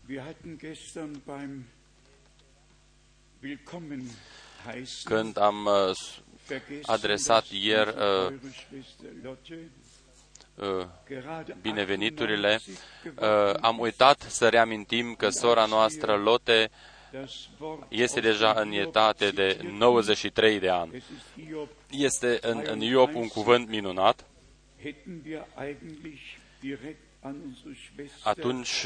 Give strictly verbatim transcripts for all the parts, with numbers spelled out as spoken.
Când am adresat ieri uh, uh, bineveniturile, uh, am uitat să reamintim că sora noastră Lotte este deja în etate de nouăzeci și trei de ani. Este în, în Iov un cuvânt minunat. Atunci,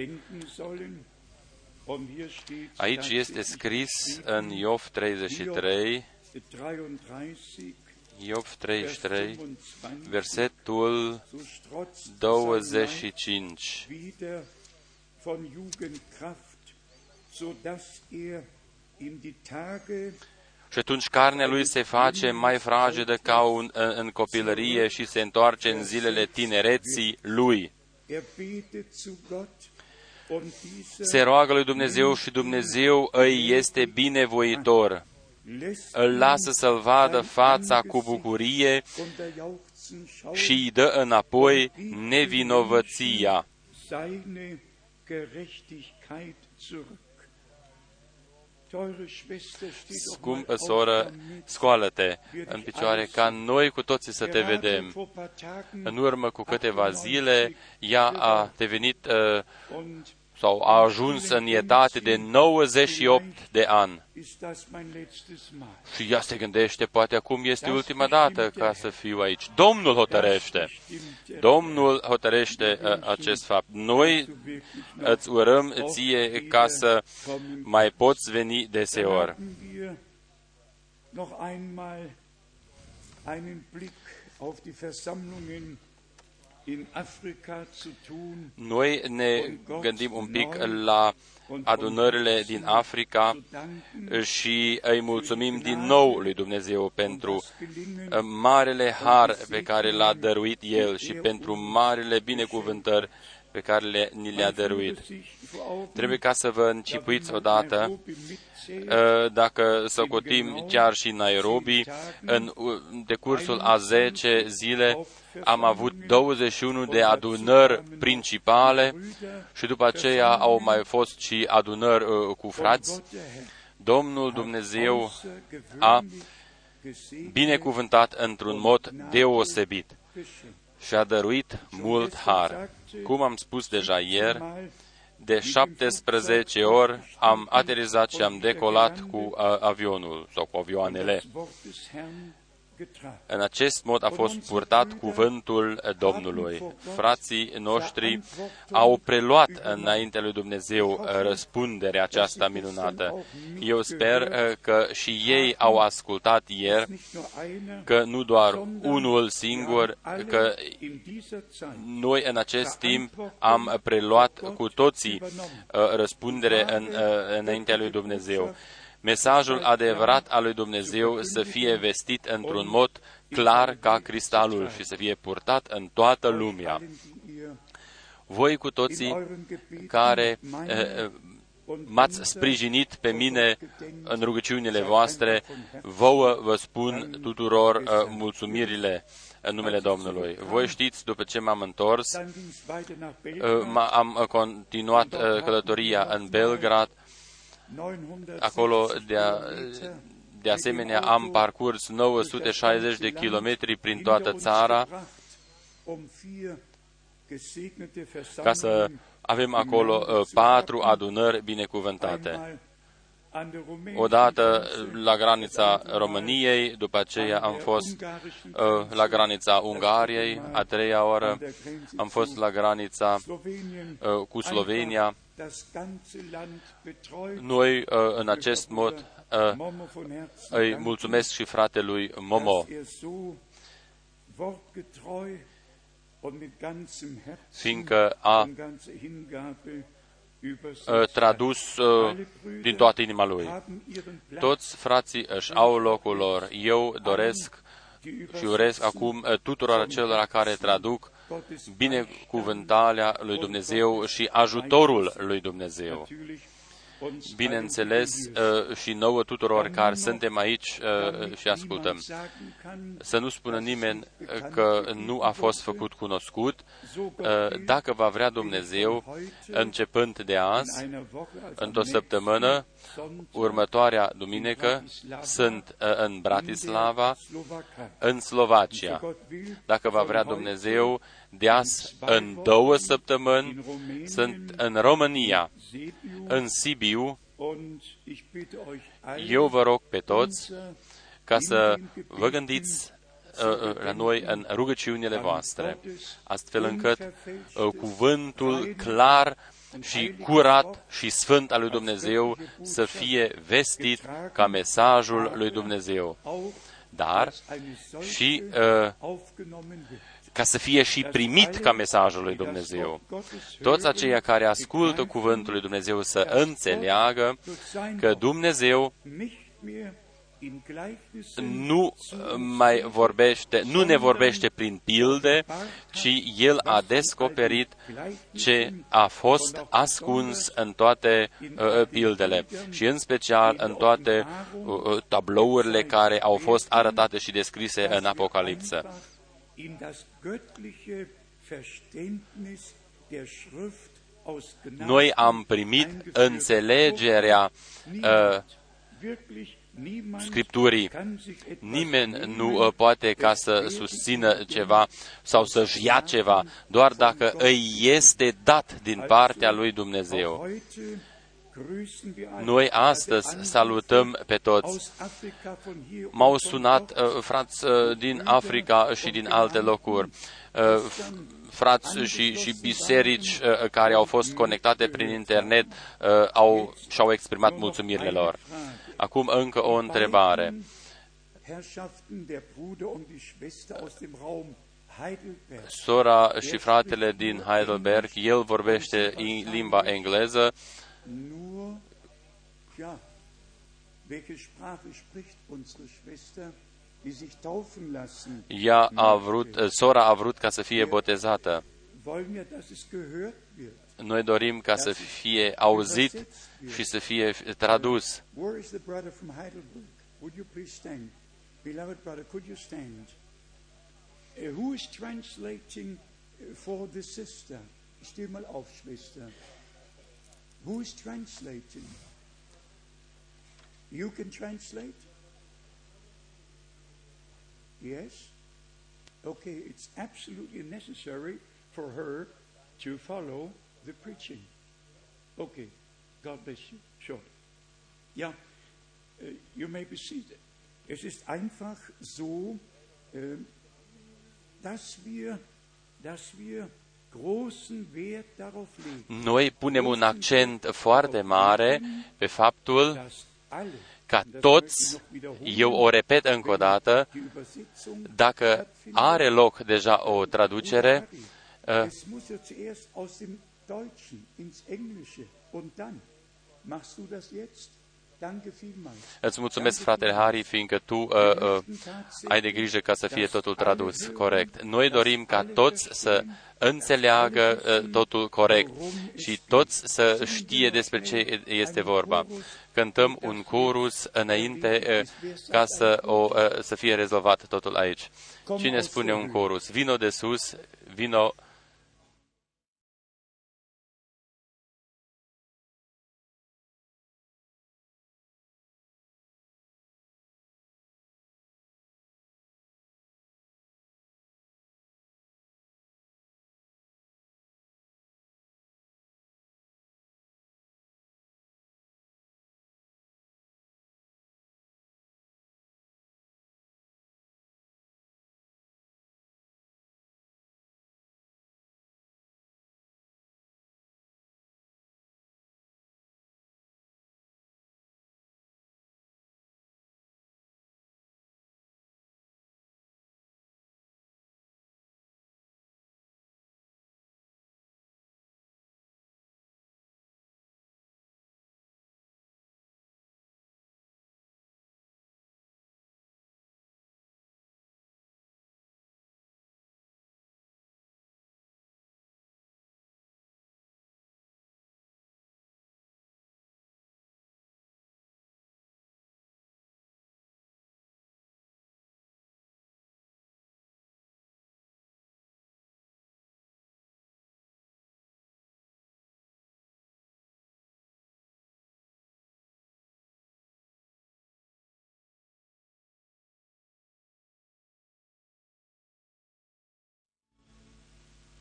aici este scris în Iov treizeci și trei, Iov treizeci și trei, versetul douăzeci și cinci. Și atunci carnea lui se face mai fragedă ca un, în copilărie și se întoarce în zilele tinereții lui. Se roagă lui Dumnezeu și Dumnezeu îi este binevoitor. Îl lasă să-l vadă fața cu bucurie și îi dă înapoi nevinovăția. Scumpă soră, scoală-te în picioare ca noi cu toții să te vedem. În urmă cu câteva zile, ea a devenit uh, sau a ajuns în etate de nouăzeci și opt de ani. Și ea se gândește, poate acum este ultima dată ca să fiu aici. Domnul hotărăște. Domnul hotărăște uh, acest fapt. Noi îți urăm ție ca să mai poți veni deseori. Noi ne gândim un pic la adunările din Africa și îi mulțumim din nou lui Dumnezeu pentru marele har pe care l-a dăruit El și pentru marele binecuvântări pe care le, ni le-a dăruit. Trebuie ca să vă încipuiți odată, dacă socotim chiar și Nairobi, în decursul a zece zile am avut douăzeci și unu de adunări principale și după aceea au mai fost și adunări uh, cu frați. Domnul Dumnezeu a binecuvântat într-un mod deosebit și a dăruit mult har. Cum am spus deja ieri, de șaptesprezece ori am aterizat și am decolat cu uh, avionul sau cu avioanele. În acest mod a fost purtat cuvântul Domnului. Frații noștri au preluat înaintea lui Dumnezeu răspunderea aceasta minunată. Eu sper că și ei au ascultat ieri, că nu doar unul singur, că noi în acest timp am preluat cu toții răspundere în, înaintea lui Dumnezeu. Mesajul adevărat al lui Dumnezeu să fie vestit într-un mod clar ca cristalul și să fie purtat în toată lumea. Voi cu toții care eh, m-ați sprijinit pe mine în rugăciunile voastre, vouă vă spun tuturor eh, mulțumirile în numele Domnului. Voi știți, după ce m-am întors, eh, am continuat eh, călătoria în Belgrad. Acolo, de, a, de asemenea, am parcurs nouă sute șaizeci de kilometri prin toată țara ca să avem acolo uh, patru adunări binecuvântate. Odată la granița României, după aceea am fost uh, la granița Ungariei, a treia oră am fost la granița uh, cu Slovenia. Noi, în acest mod, îi mulțumesc și fratelui Momo, fiindcă a tradus din toată inima lui. Toți frații își au locul lor. Eu doresc și urez acum tuturor celor care traduc binecuvântarea lui Dumnezeu și ajutorul lui Dumnezeu. bineînțeles, și nouă tuturor care suntem aici și ascultăm. Să nu spună nimeni că nu a fost făcut cunoscut. Dacă va vrea Dumnezeu, începând de azi, într-o săptămână, următoarea duminică, sunt în Bratislava, în Slovacia. Dacă va vrea Dumnezeu, de azi, în două săptămâni, sunt în România, în Sibiu. Eu vă rog pe toți ca să vă gândiți la noi în rugăciunile voastre, astfel încât cuvântul clar și curat și sfânt al lui Dumnezeu să fie vestit ca mesajul lui Dumnezeu. Dar și uh, ca să fie și primit ca mesajul lui Dumnezeu. Toți aceia care ascultă cuvântul lui Dumnezeu să înțeleagă că Dumnezeu nu mai vorbește, nu ne vorbește prin pilde, ci El a descoperit ce a fost ascuns în toate uh, pildele și în special în toate uh, tablourile care au fost arătate și descrise în Apocalipsă. Noi am primit înțelegerea uh, Scripturii. Nimeni nu uh, poate ca să susțină ceva sau să-și ia ceva, doar dacă îi este dat din partea lui Dumnezeu. Noi astăzi salutăm pe toți. M-au sunat uh, frați uh, din Africa și din alte locuri, uh, frați și, și biserici uh, care au fost conectate prin internet uh, au, și-au exprimat mulțumirile lor. Acum încă o întrebare. Sora și fratele din Heidelberg, el vorbește în limba engleză. Ea a vrut, sora a vrut ca să fie botezată. Noi dorim ca să fie auzit și să fie tradus. Who is translating for the sister? Steh mal auf, Schwester. Who is translating? You can translate? Yes? Okay, it's absolutely necessary for her to follow the preaching. Okay, God bless you. Sure. Ja, uh, you may be seated. Es ist einfach so, uh, dass wir, dass wir großen Wert darauf legen. Noi punem un accent foarte mare pe faptul ca toți, eu o repet încă o dată, dacă are loc deja o traducere, uh, îți mulțumesc, fratele Harry, fiindcă tu uh, uh, ai de grijă ca să fie totul tradus corect. Noi dorim ca toți să înțeleagă uh, totul corect și toți să știe despre ce este vorba. Cântăm un chorus înainte uh, ca să, o, uh, să fie rezolvat totul aici. Cine spune un chorus? Vino de sus, vino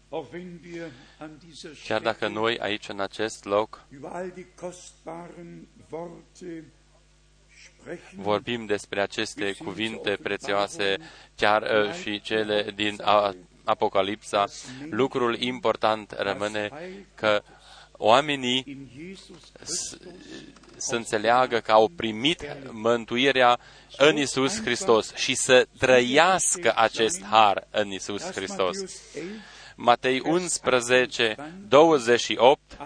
Chiar dacă noi aici în acest loc vorbim despre aceste cuvinte prețioase, chiar uh, și cele din uh, Apocalipsa, lucrul important rămâne că oamenii să înțeleagă că au primit mântuirea în Iisus Hristos și să trăiască acest har în Iisus Hristos. Matei unsprezece, douăzeci și opt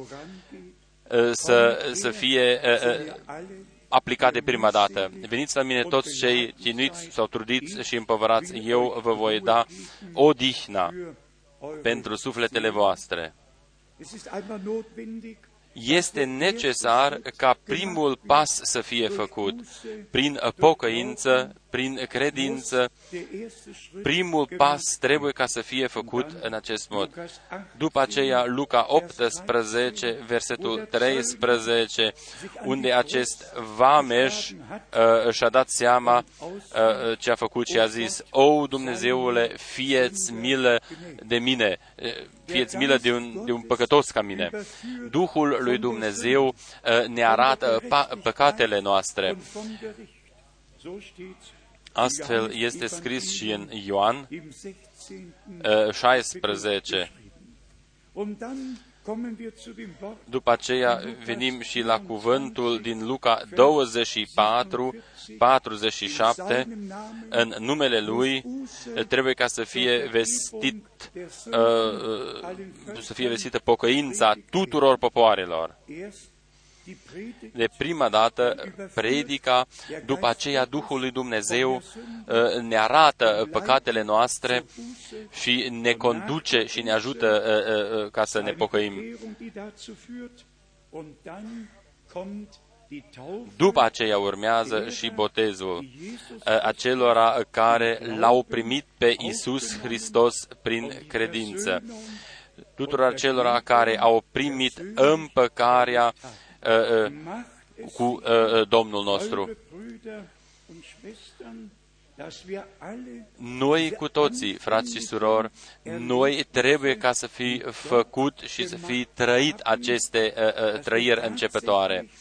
să, să fie aplicat de prima dată. Veniți la mine toți cei chinuiți sau trudiți și împovărați, eu vă voi da odihna pentru sufletele voastre. Este necesar ca primul pas să fie făcut prin pocăință, prin credință. Primul pas trebuie ca să fie făcut în acest mod. După aceea, Luca optsprezece, versetul treisprezece, unde acest vameș uh, și-a dat seama uh, ce a făcut și a zis: O, Dumnezeule, fie-ți milă de mine, fie-ți milă de un, de un păcătos ca mine. Duhul lui Dumnezeu uh, ne arată pa- păcatele noastre. Astfel este scris și în Ioan șaisprezece. După aceea venim și la cuvântul din Luca douăzeci și patru, patruzeci și șapte. În numele Lui trebuie ca să fie vestit, să fie vestită pocăința tuturor popoarelor. De prima dată, predica, după aceea Duhul lui Dumnezeu ne arată păcatele noastre și ne conduce și ne ajută ca să ne pocăim. După aceea urmează și botezul acelora care l-au primit pe Iisus Hristos prin credință. Tuturor acelora care au primit împăcarea Uh, uh, cu uh, Domnul nostru. Noi cu toții, frați și surori, noi trebuie ca să fi făcut și să fi trăit aceste uh, uh, trăiri începătoare.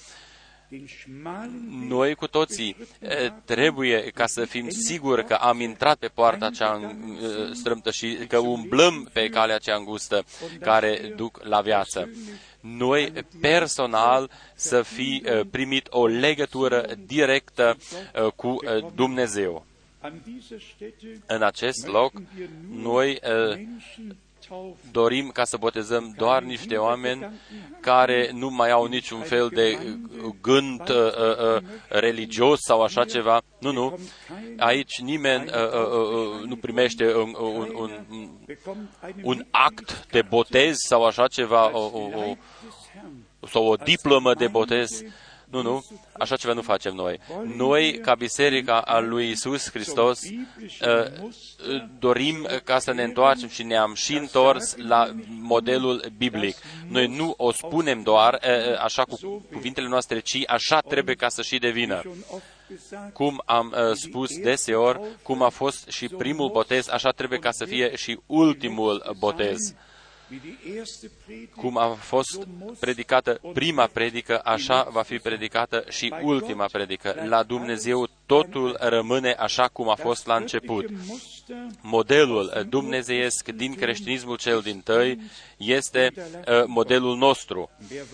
Noi cu toții trebuie ca să fim siguri că am intrat pe poarta cea strâmtă și că umblăm pe calea cea îngustă care duc la viață. Noi personal să fi primit o legătură directă cu Dumnezeu. În acest loc, noi dorim ca să botezăm doar niște oameni care nu mai au niciun fel de gând uh, uh, religios sau așa ceva. Nu, nu. Aici nimeni uh, uh, nu primește un, un, un, un act de botez sau așa ceva, o, o, o, sau o diplomă de botez. Nu, nu, așa ceva nu facem noi. Noi, ca Biserica a lui Iisus Hristos, dorim ca să ne întoarcem și ne-am și întors la modelul biblic. Noi nu o spunem doar așa cu cuvintele noastre, ci așa trebuie ca să și devină. Cum am spus deseori, cum a fost și primul botez, așa trebuie ca să fie și ultimul botez. Cum a fost predicată prima predică, așa va fi predicată și ultima predică. La Dumnezeu totul rămâne așa cum a fost la început. Modelul dumnezeiesc din creștinismul cel dintâi este uh, modelul nostru.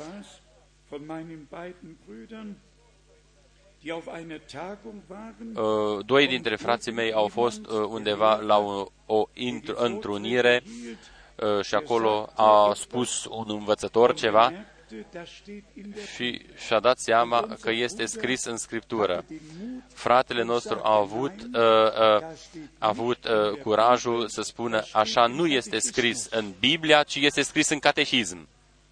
Uh, doi dintre frații mei au fost uh, undeva la o, o întrunire și acolo a spus un învățător ceva și și-a dat seama că este scris în Scriptură. Fratele nostru a avut, uh, uh, a avut uh, curajul să spună: așa nu este scris în Biblia, ci este scris în catehism.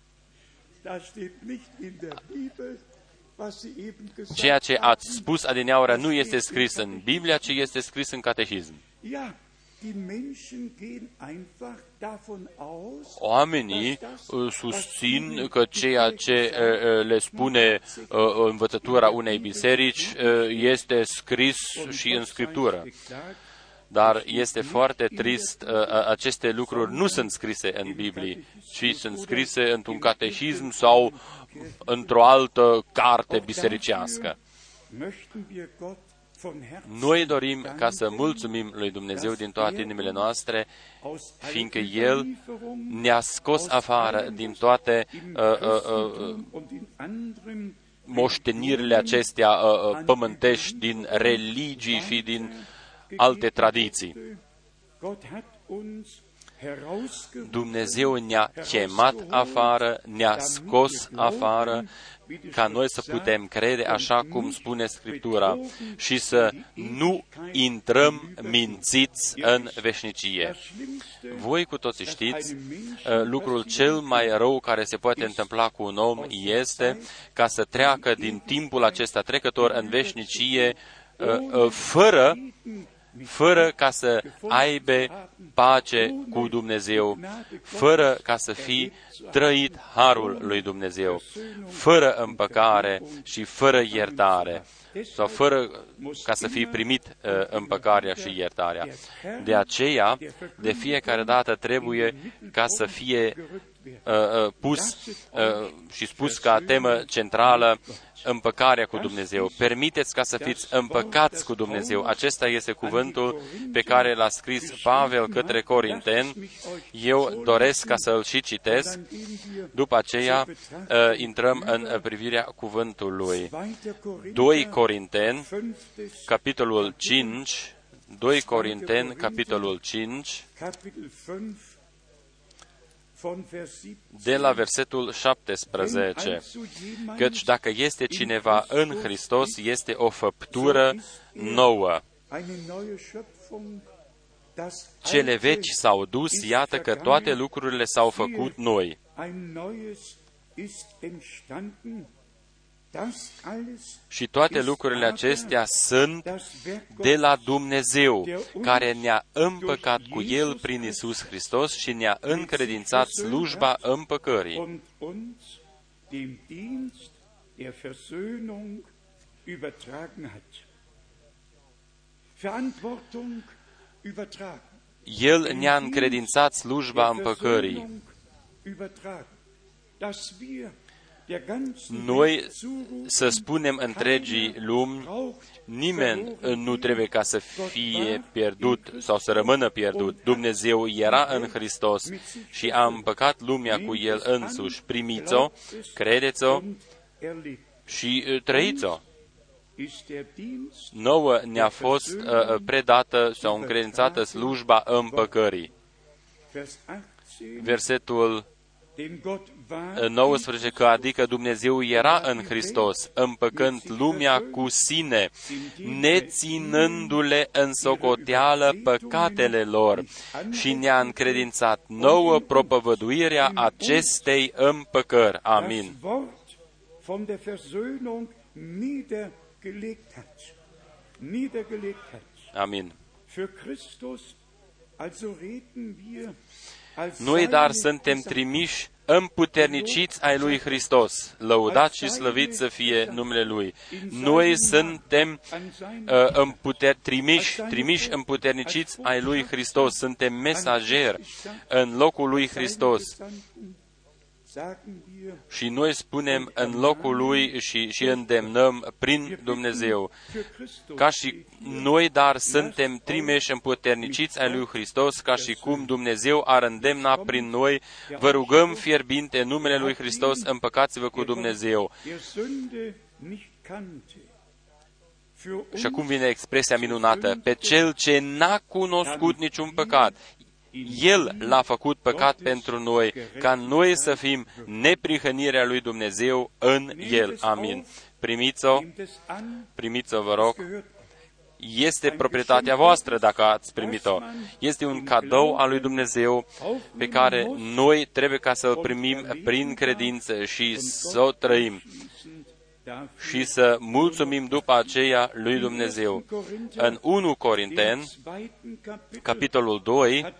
Ceea ce ați spus adineaură nu este scris în Biblia, ci este scris în catehism. Oamenii susțin că ceea ce le spune învățătura unei biserici este scris și în Scriptură. Dar este foarte trist, aceste lucruri nu sunt scrise în Biblie, ci sunt scrise într-un catehism sau într-o altă carte bisericească. Noi dorim ca să mulțumim lui Dumnezeu din toate inimile noastre, fiindcă El ne-a scos afară din toate uh, uh, uh, moștenirile acestea uh, pământești, din religii și din alte tradiții. Dumnezeu ne-a chemat afară, ne-a scos afară, ca noi să putem crede așa cum spune Scriptura și să nu intrăm mințiți în veșnicie. Voi cu toții știți, lucrul cel mai rău care se poate întâmpla cu un om este ca să treacă din timpul acesta trecător în veșnicie fără fără ca să aibă pace cu Dumnezeu, fără ca să fie trăit harul lui Dumnezeu, fără împăcare și fără iertare, sau fără ca să fie primit uh, împăcarea și iertarea. De aceea, de fiecare dată trebuie ca să fie uh, uh, pus uh, și spus ca temă centrală împăcarea cu Dumnezeu. Permiteți ca să fiți împăcați cu Dumnezeu. Acesta este cuvântul pe care l-a scris Pavel către Corinteni. Eu doresc ca să-l și citesc. După aceea intrăm în privirea cuvântului. doi Corinteni, capitolul cinci, doi Corinteni, capitolul cinci, de la versetul șaptesprezece, căci dacă este cineva în Hristos, este o făptură nouă. Cele vechi s-au dus, iată că toate lucrurile s-au făcut noi. Și toate lucrurile acestea sunt de la Dumnezeu, care ne-a împăcat cu El prin Iisus Hristos și ne-a încredințat slujba împăcării. El ne-a încredințat slujba împăcării. Noi să spunem întregii lumi, nimeni nu trebuie ca să fie pierdut sau să rămână pierdut. Dumnezeu era în Hristos și a împăcat lumea cu El însuși. Primiți-o, credeți-o și trăiți-o. Nouă ne-a fost uh, predată sau încredințată slujba împăcării. Versetul nouăsprezece, că adică Dumnezeu era în Hristos, împăcând lumea cu sine, neținându-le în socoteală păcatele lor, și ne-a încredințat nouă propovăduirea acestei împăcări. Amin. Amin. Noi dar suntem trimiși împuterniciți ai lui Hristos. Lăudați și slăviți să fie numele Lui. Noi suntem uh, împuter, trimiși, trimiși împuterniciți ai lui Hristos. Suntem mesageri în locul lui Hristos. Și noi spunem în locul Lui și, și îndemnăm prin Dumnezeu. Ca și noi, dar suntem trimiși împuterniciți ai lui Hristos, ca și cum Dumnezeu ar îndemna prin noi, vă rugăm fierbinte în numele lui Hristos, împăcați-vă cu Dumnezeu. Și acum vine expresia minunată, pe cel ce n-a cunoscut niciun păcat. El l-a făcut păcat pentru noi, ca noi să fim neprihănirea lui Dumnezeu în El. Amin. Primiți-o, primiți-o, vă rog. Este proprietatea voastră dacă ați primit-o. Este un cadou al lui Dumnezeu pe care noi trebuie ca să-l primim prin credință și să o trăim și să mulțumim după aceea lui Dumnezeu. În unu Corinteni, capitolul doi,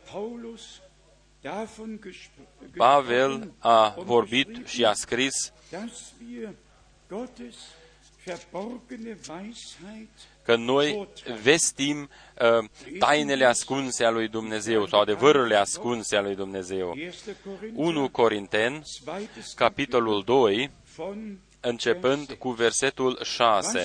Pavel a vorbit și a scris că noi vestim uh, tainele ascunse a lui Dumnezeu sau adevărurile ascunse a lui Dumnezeu. unu Corinteni, capitolul doi, începând cu versetul șase.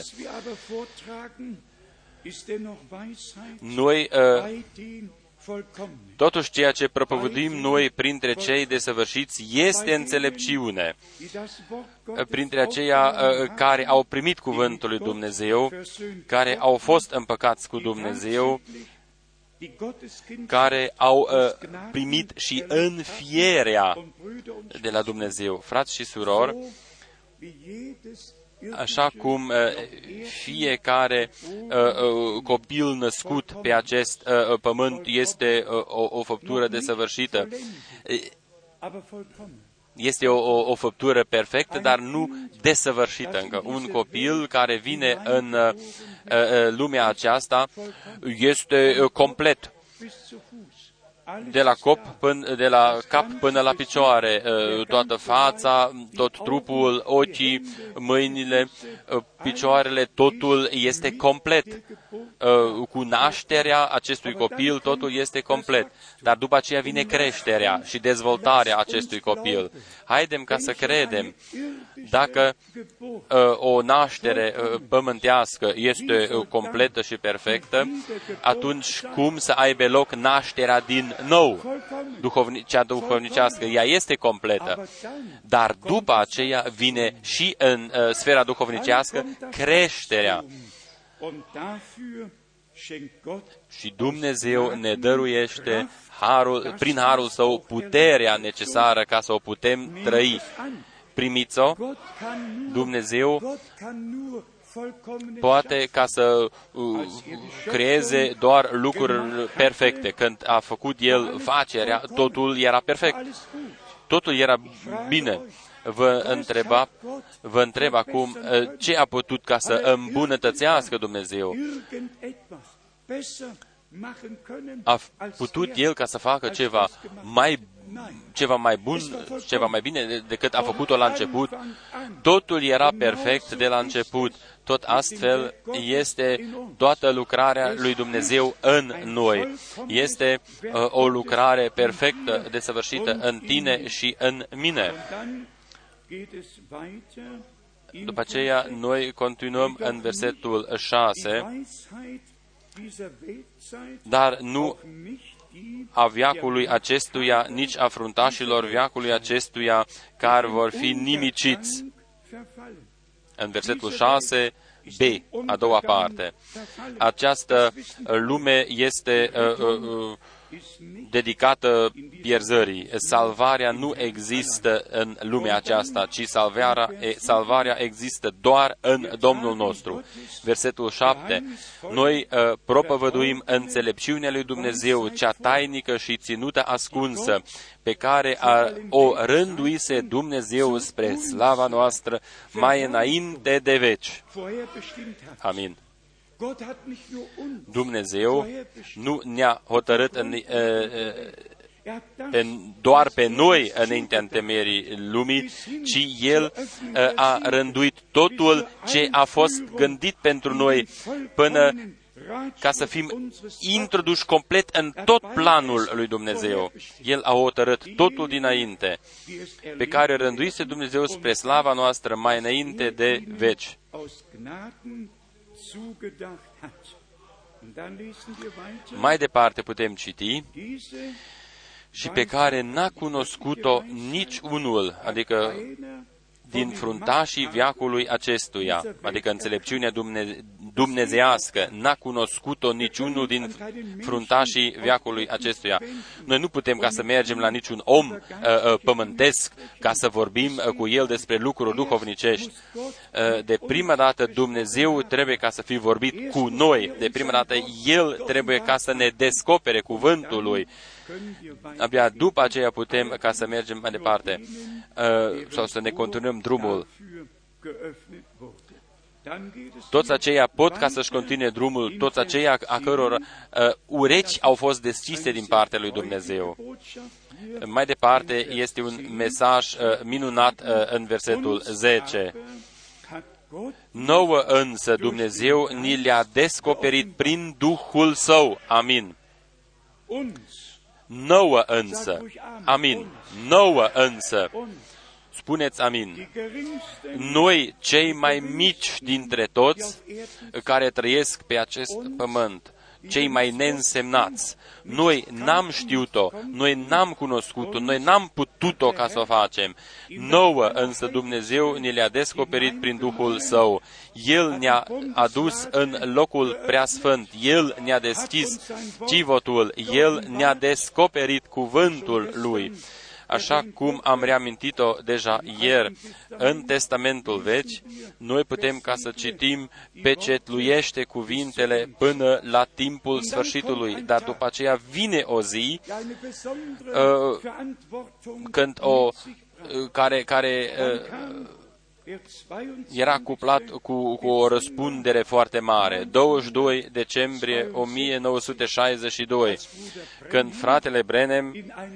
Noi, uh, totuși ceea ce propovăduim noi printre cei desăvârșiți este înțelepciune. Printre aceia uh, care au primit cuvântul lui Dumnezeu, care au fost împăcați cu Dumnezeu, care au uh, primit și înfierea de la Dumnezeu. Frați și surori, așa cum uh, fiecare uh, uh, copil născut pe acest uh, pământ este uh, o, o făptură desăvârșită, este o, o, o făptură perfectă, dar nu desăvârșită încă. Un copil care vine în uh, uh, lumea aceasta este uh, complet. De la, cop până, de la cap până la picioare, toată fața, tot trupul, ochii, mâinile, picioarele, totul este complet. Cu nașterea acestui copil, totul este complet. Dar după aceea vine creșterea și dezvoltarea acestui copil. Haidem ca să credem, dacă o naștere pământească este completă și perfectă, atunci cum să aibă loc nașterea din nou, duhovni, cea duhovnicească? Ea este completă, dar după aceea vine și în uh, sfera duhovnicească creșterea. Și Dumnezeu ne dăruiește harul, prin harul Său puterea necesară ca să o putem trăi. Primiți-o, Dumnezeu poate ca să uh, creeze doar lucruri perfecte. Când a făcut El facerea, totul era perfect. Totul era bine. Vă întreba, vă întreb acum, ce a putut ca să îmbunătățească Dumnezeu? A putut El ca să facă ceva mai ceva mai bun, ceva mai bine decât a făcut-o la început? Totul era perfect de la început. Tot astfel este toată lucrarea lui Dumnezeu în noi. Este uh, o lucrare perfectă, desăvârșită în tine și în mine. După aceea, noi continuăm în versetul șase, dar nu a veacului acestuia, nici a fruntașilor veacului acestuia, care vor fi nimiciți. În versetul șase, B, a doua parte. Această lume este uh, uh, dedicată pierzării. Salvarea nu există în lumea aceasta, ci salvarea, salvarea există doar în Domnul nostru. Versetul șapte. Noi uh, propovăduim înțelepciunea lui Dumnezeu, cea tainică și ținută ascunsă, pe care a, o rânduise Dumnezeu spre slava noastră mai înainte de veci. Amin. Dumnezeu nu ne-a hotărât în, în, doar pe noi înaintea întemeierii lumii, ci El a rânduit totul ce a fost gândit pentru noi până ca să fim introduși complet în tot planul lui Dumnezeu. El a hotărât totul dinainte, pe care rânduise Dumnezeu spre slava noastră mai înainte de veci. Mai departe putem citi, și pe care n-a cunoscut-o nici unul, adică din fruntașii veacului acestuia, adică înțelepciunea dumne, dumnezeiască, n-a cunoscut-o niciunul din fruntașii veacului acestuia. Noi nu putem ca să mergem la niciun om uh, uh, pământesc ca să vorbim uh, cu el despre lucruri duhovnicești. Uh, de prima dată Dumnezeu trebuie ca să fie vorbit cu noi. De prima dată El trebuie ca să ne descopere cuvântul Lui. Abia după aceea putem ca să mergem mai departe uh, sau să ne continuăm drumul. Toți aceia pot ca să-și continue drumul, toți aceia a căror uh, urechi au fost deschise din partea lui Dumnezeu. Mai departe este un mesaj uh, minunat uh, în versetul zece. Nouă însă Dumnezeu ni le-a descoperit prin Duhul Său. Amin. Nouă însă. Amin. Nouă însă. Spuneți amin. Noi, cei mai mici dintre toți care trăiesc pe acest pământ, cei mai neînsemnați, noi n-am știut-o, noi n-am cunoscut-o, noi n-am putut-o ca să o facem. Nouă însă Dumnezeu ne le-a descoperit prin Duhul Său. El ne-a adus în locul preasfânt, El ne-a deschis civotul, El ne-a descoperit cuvântul Lui. Așa cum am reamintit-o deja ieri, în Testamentul Vechi, noi putem ca să citim pecetluiește cuvintele până la timpul sfârșitului, dar după aceea vine o zi uh, când o, care, care uh, era cuplat cu, cu o răspundere foarte mare. douăzeci și doi decembrie o mie nouă sute șaizeci și doi, când fratele Branham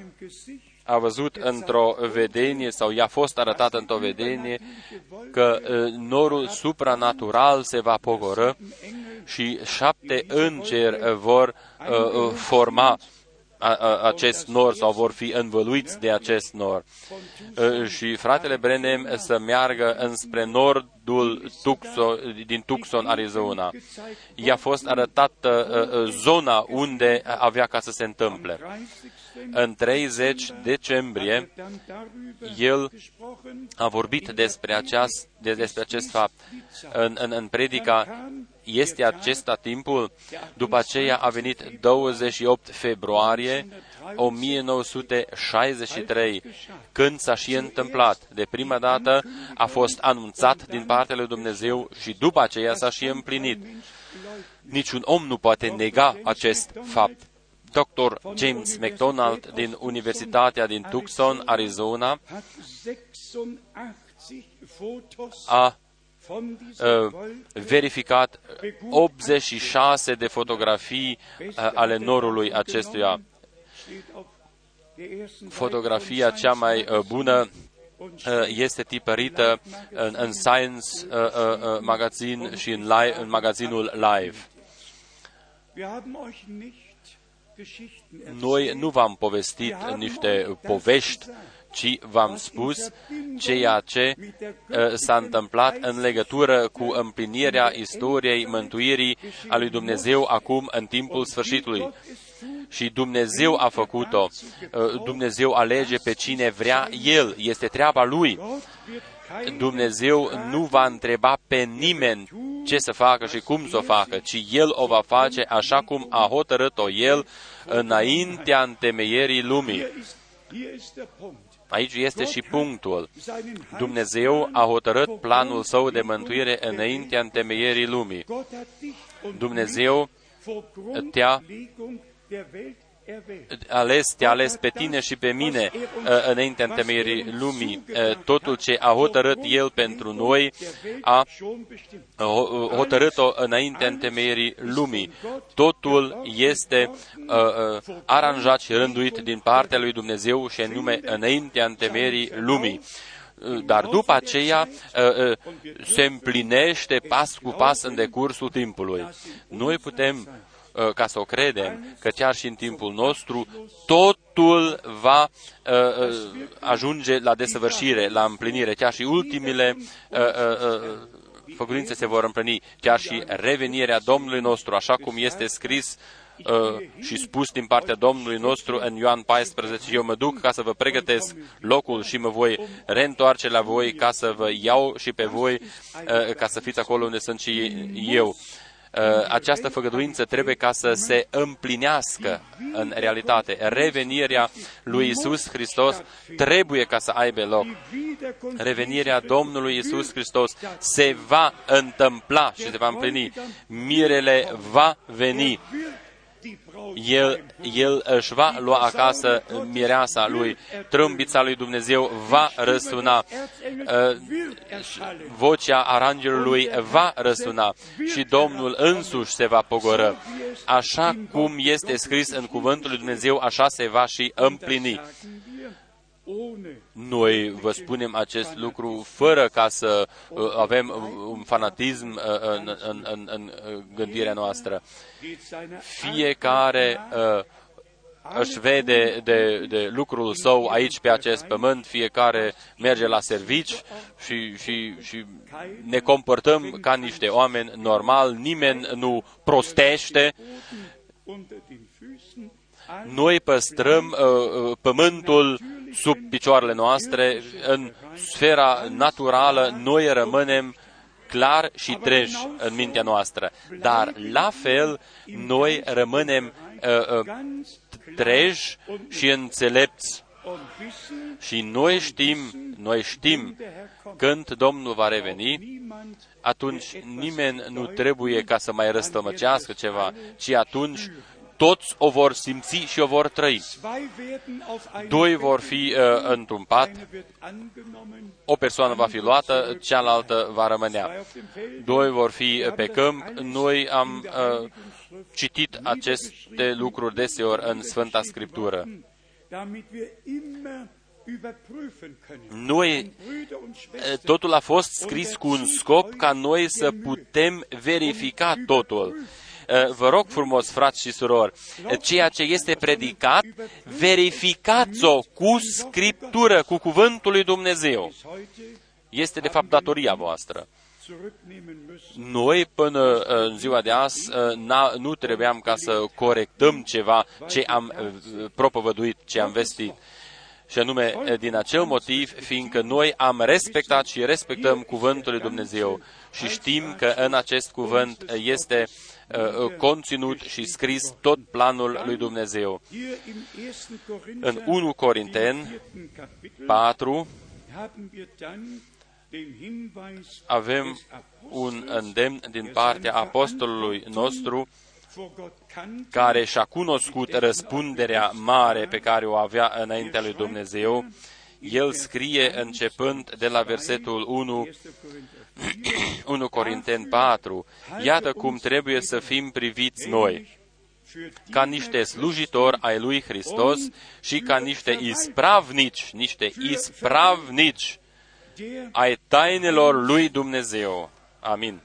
a văzut într-o vedenie, sau i-a fost arătat într-o vedenie, că uh, norul supranatural se va pogorî și șapte îngeri vor uh, forma a, a, acest nor sau vor fi învăluiți de acest nor. Uh, și fratele Branham să meargă înspre nordul Tucson, din Tucson, Arizona. I-a fost arătată uh, zona unde avea ca să se întâmple. În treizeci decembrie, el a vorbit despre, aceast, despre acest fapt. În, în, în predica, este acesta timpul? După aceea a venit douăzeci și opt februarie o mie nouă sute șaizeci și trei, când s-a și întâmplat. De prima dată a fost anunțat din partea lui Dumnezeu și după aceea s-a și împlinit. Niciun om nu poate nega acest fapt. doctor James McDonald din Universitatea din Tucson, Arizona, a uh, verificat optzeci și șase de fotografii uh, ale norului acestuia. Fotografia cea mai uh, bună uh, este tipărită în, în Science uh, uh, magazin și în, live, în magazinul Live. Noi nu v-am povestit niște povești, ci v-am spus ceea ce uh, s-a întâmplat în legătură cu împlinirea istoriei mântuirii a lui Dumnezeu acum în timpul sfârșitului. Și Dumnezeu a făcut-o. Uh, Dumnezeu alege pe cine vrea El. Este treaba Lui. Dumnezeu nu va întreba pe nimeni ce să facă și cum să o facă, ci El o va face așa cum a hotărât-o El înaintea întemeierii lumii. Aici este și punctul. Dumnezeu a hotărât planul Său de mântuire înaintea întemeierii lumii. Dumnezeu te-a ales, te-a ales pe tine și pe mine înaintea întemeierii lumii. Totul ce a hotărât El pentru noi, a hotărât-o înaintea întemeierii lumii. Totul este aranjat și rânduit din partea lui Dumnezeu și anume înaintea întemeierii lumii. Dar după aceea se împlinește pas cu pas în decursul timpului. Noi putem, ca să o credem, că chiar și în timpul nostru, totul va uh, ajunge la desăvârșire, la împlinire. Chiar și ultimile uh, uh, făcurințe se vor împlini. Chiar și revenirea Domnului nostru, așa cum este scris uh, și spus din partea Domnului nostru în Ioan paisprezece. Eu mă duc ca să vă pregătesc locul și mă voi reîntoarce la voi ca să vă iau și pe voi uh, ca să fiți acolo unde sunt și eu. Această făgăduință trebuie ca să se împlinească în realitate. Revenirea lui Iisus Hristos trebuie ca să aibă loc. Revenirea Domnului Iisus Hristos se va întâmpla și se va împlini. Mirele va veni. El, el își va lua acasă mireasa lui, trâmbița lui Dumnezeu va răsuna, vocea arangelului va răsuna și Domnul însuși se va pogorî. Așa cum este scris în cuvântul lui Dumnezeu, așa se va și împlini. Noi vă spunem acest lucru fără ca să uh, avem un fanatism uh, în, în, în, în gândirea noastră. Fiecare uh, își vede de, de lucrul său aici pe acest pământ, fiecare merge la servici și, și, și ne comportăm ca niște oameni normali, nimeni nu prostește. Noi păstrăm uh, pământul sub picioarele noastre, în sfera naturală noi rămânem clar și treji în mintea noastră. Dar la fel noi rămânem uh, uh, treji și înțelepți. Și noi știm, noi știm când Domnul va reveni, atunci nimeni nu trebuie ca să mai răstămăcească ceva, ci atunci toți o vor simți și o vor trăi. Doi vor fi uh, într-un pat, o persoană va fi luată, cealaltă va rămânea. Doi vor fi pe câmp. Noi am uh, citit aceste lucruri deseori în Sfânta Scriptură. Noi, totul a fost scris cu un scop ca noi să putem verifica totul. Vă rog frumos, frați și surori, ceea ce este predicat, verificați-o cu Scriptură, cu Cuvântul lui Dumnezeu. Este de fapt datoria voastră. Noi, până în ziua de azi, nu trebuiam ca să corectăm ceva ce am propovăduit, ce am vestit. Și anume, din acel motiv, fiindcă noi am respectat și respectăm Cuvântul lui Dumnezeu și știm că în acest cuvânt este uh, conținut și scris tot planul lui Dumnezeu. În unu Corinteni patru avem un îndemn din partea apostolului nostru care și-a cunoscut răspunderea mare pe care o avea înaintea lui Dumnezeu. El scrie începând de la versetul unu, unu Corinteni patru, iată cum trebuie să fim priviți noi, ca niște slujitori ai lui Hristos și ca niște ispravnici, niște ispravnici ai tainelor lui Dumnezeu. Amin.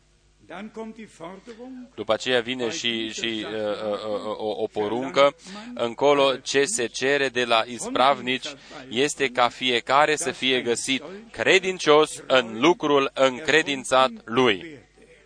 După aceea vine și, și uh, uh, o, o poruncă. Încolo, ce se cere de la ispravnici este ca fiecare să fie găsit credincios în lucrul încredințat lui.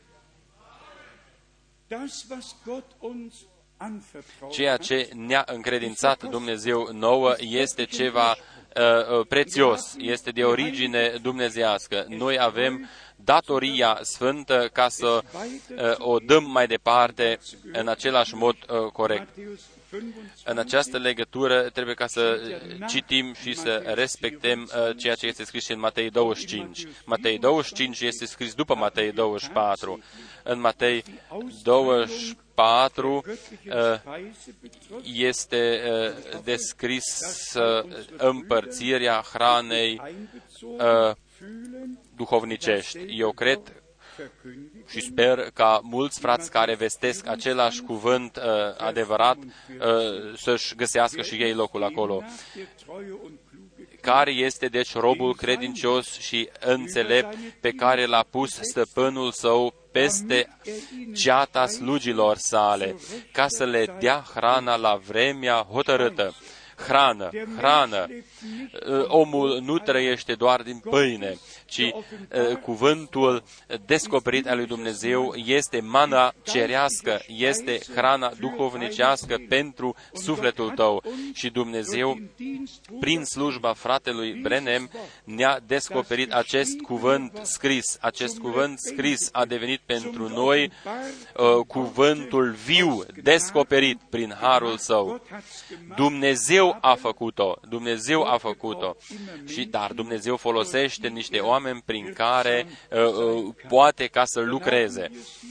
Ceea ce ne-a încredințat Dumnezeu nouă este ceva uh, prețios, este de origine dumnezeiască. Noi avem datoria sfântă ca să uh, o dăm mai departe în același mod uh, corect. În această legătură trebuie ca să citim și să respectăm uh, ceea ce este scris în Matei douăzeci și cinci. Matei douăzeci și cinci este scris după Matei douăzeci și patru. În Matei douăzeci și patru uh, este uh, descris uh, împărțirea hranei uh, duhovnicești. Eu cred și sper ca mulți frați care vestesc același cuvânt uh, adevărat uh, să-și găsească și ei locul acolo. Care este deci robul credincios și înțelept pe care l-a pus stăpânul său peste ceata slugilor sale, ca să le dea hrana la vremea hotărâtă. Hrană, hrană. Omul nu trăiește doar din pâine, ci uh, cuvântul descoperit al lui Dumnezeu este mana cerească, este hrana duhovnicească pentru sufletul tău. Și Dumnezeu, prin slujba fratelui Branham, ne-a descoperit acest cuvânt scris. Acest cuvânt scris a devenit pentru noi uh, cuvântul viu, descoperit prin harul său. Dumnezeu a făcut-o, Dumnezeu a făcut-o. Și dar Dumnezeu folosește niște oameni prin care uh, uh, poate ca să lucreze.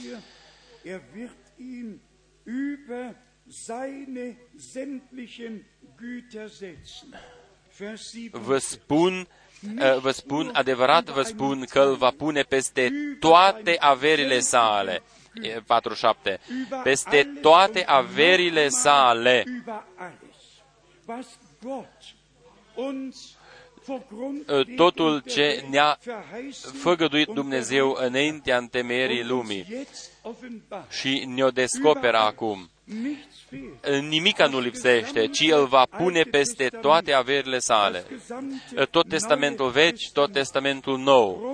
Vă spun, uh, vă spun, adevărat vă spun că îl va pune peste toate averile sale. patruzeci și șapte. Peste toate averile sale. totul ce ne-a făgăduit Dumnezeu înaintea întemeierii lumii și ne-o descoperă acum. Nimica nu lipsește, ci El va pune peste toate averile sale. Tot Testamentul Vechi, tot Testamentul Nou.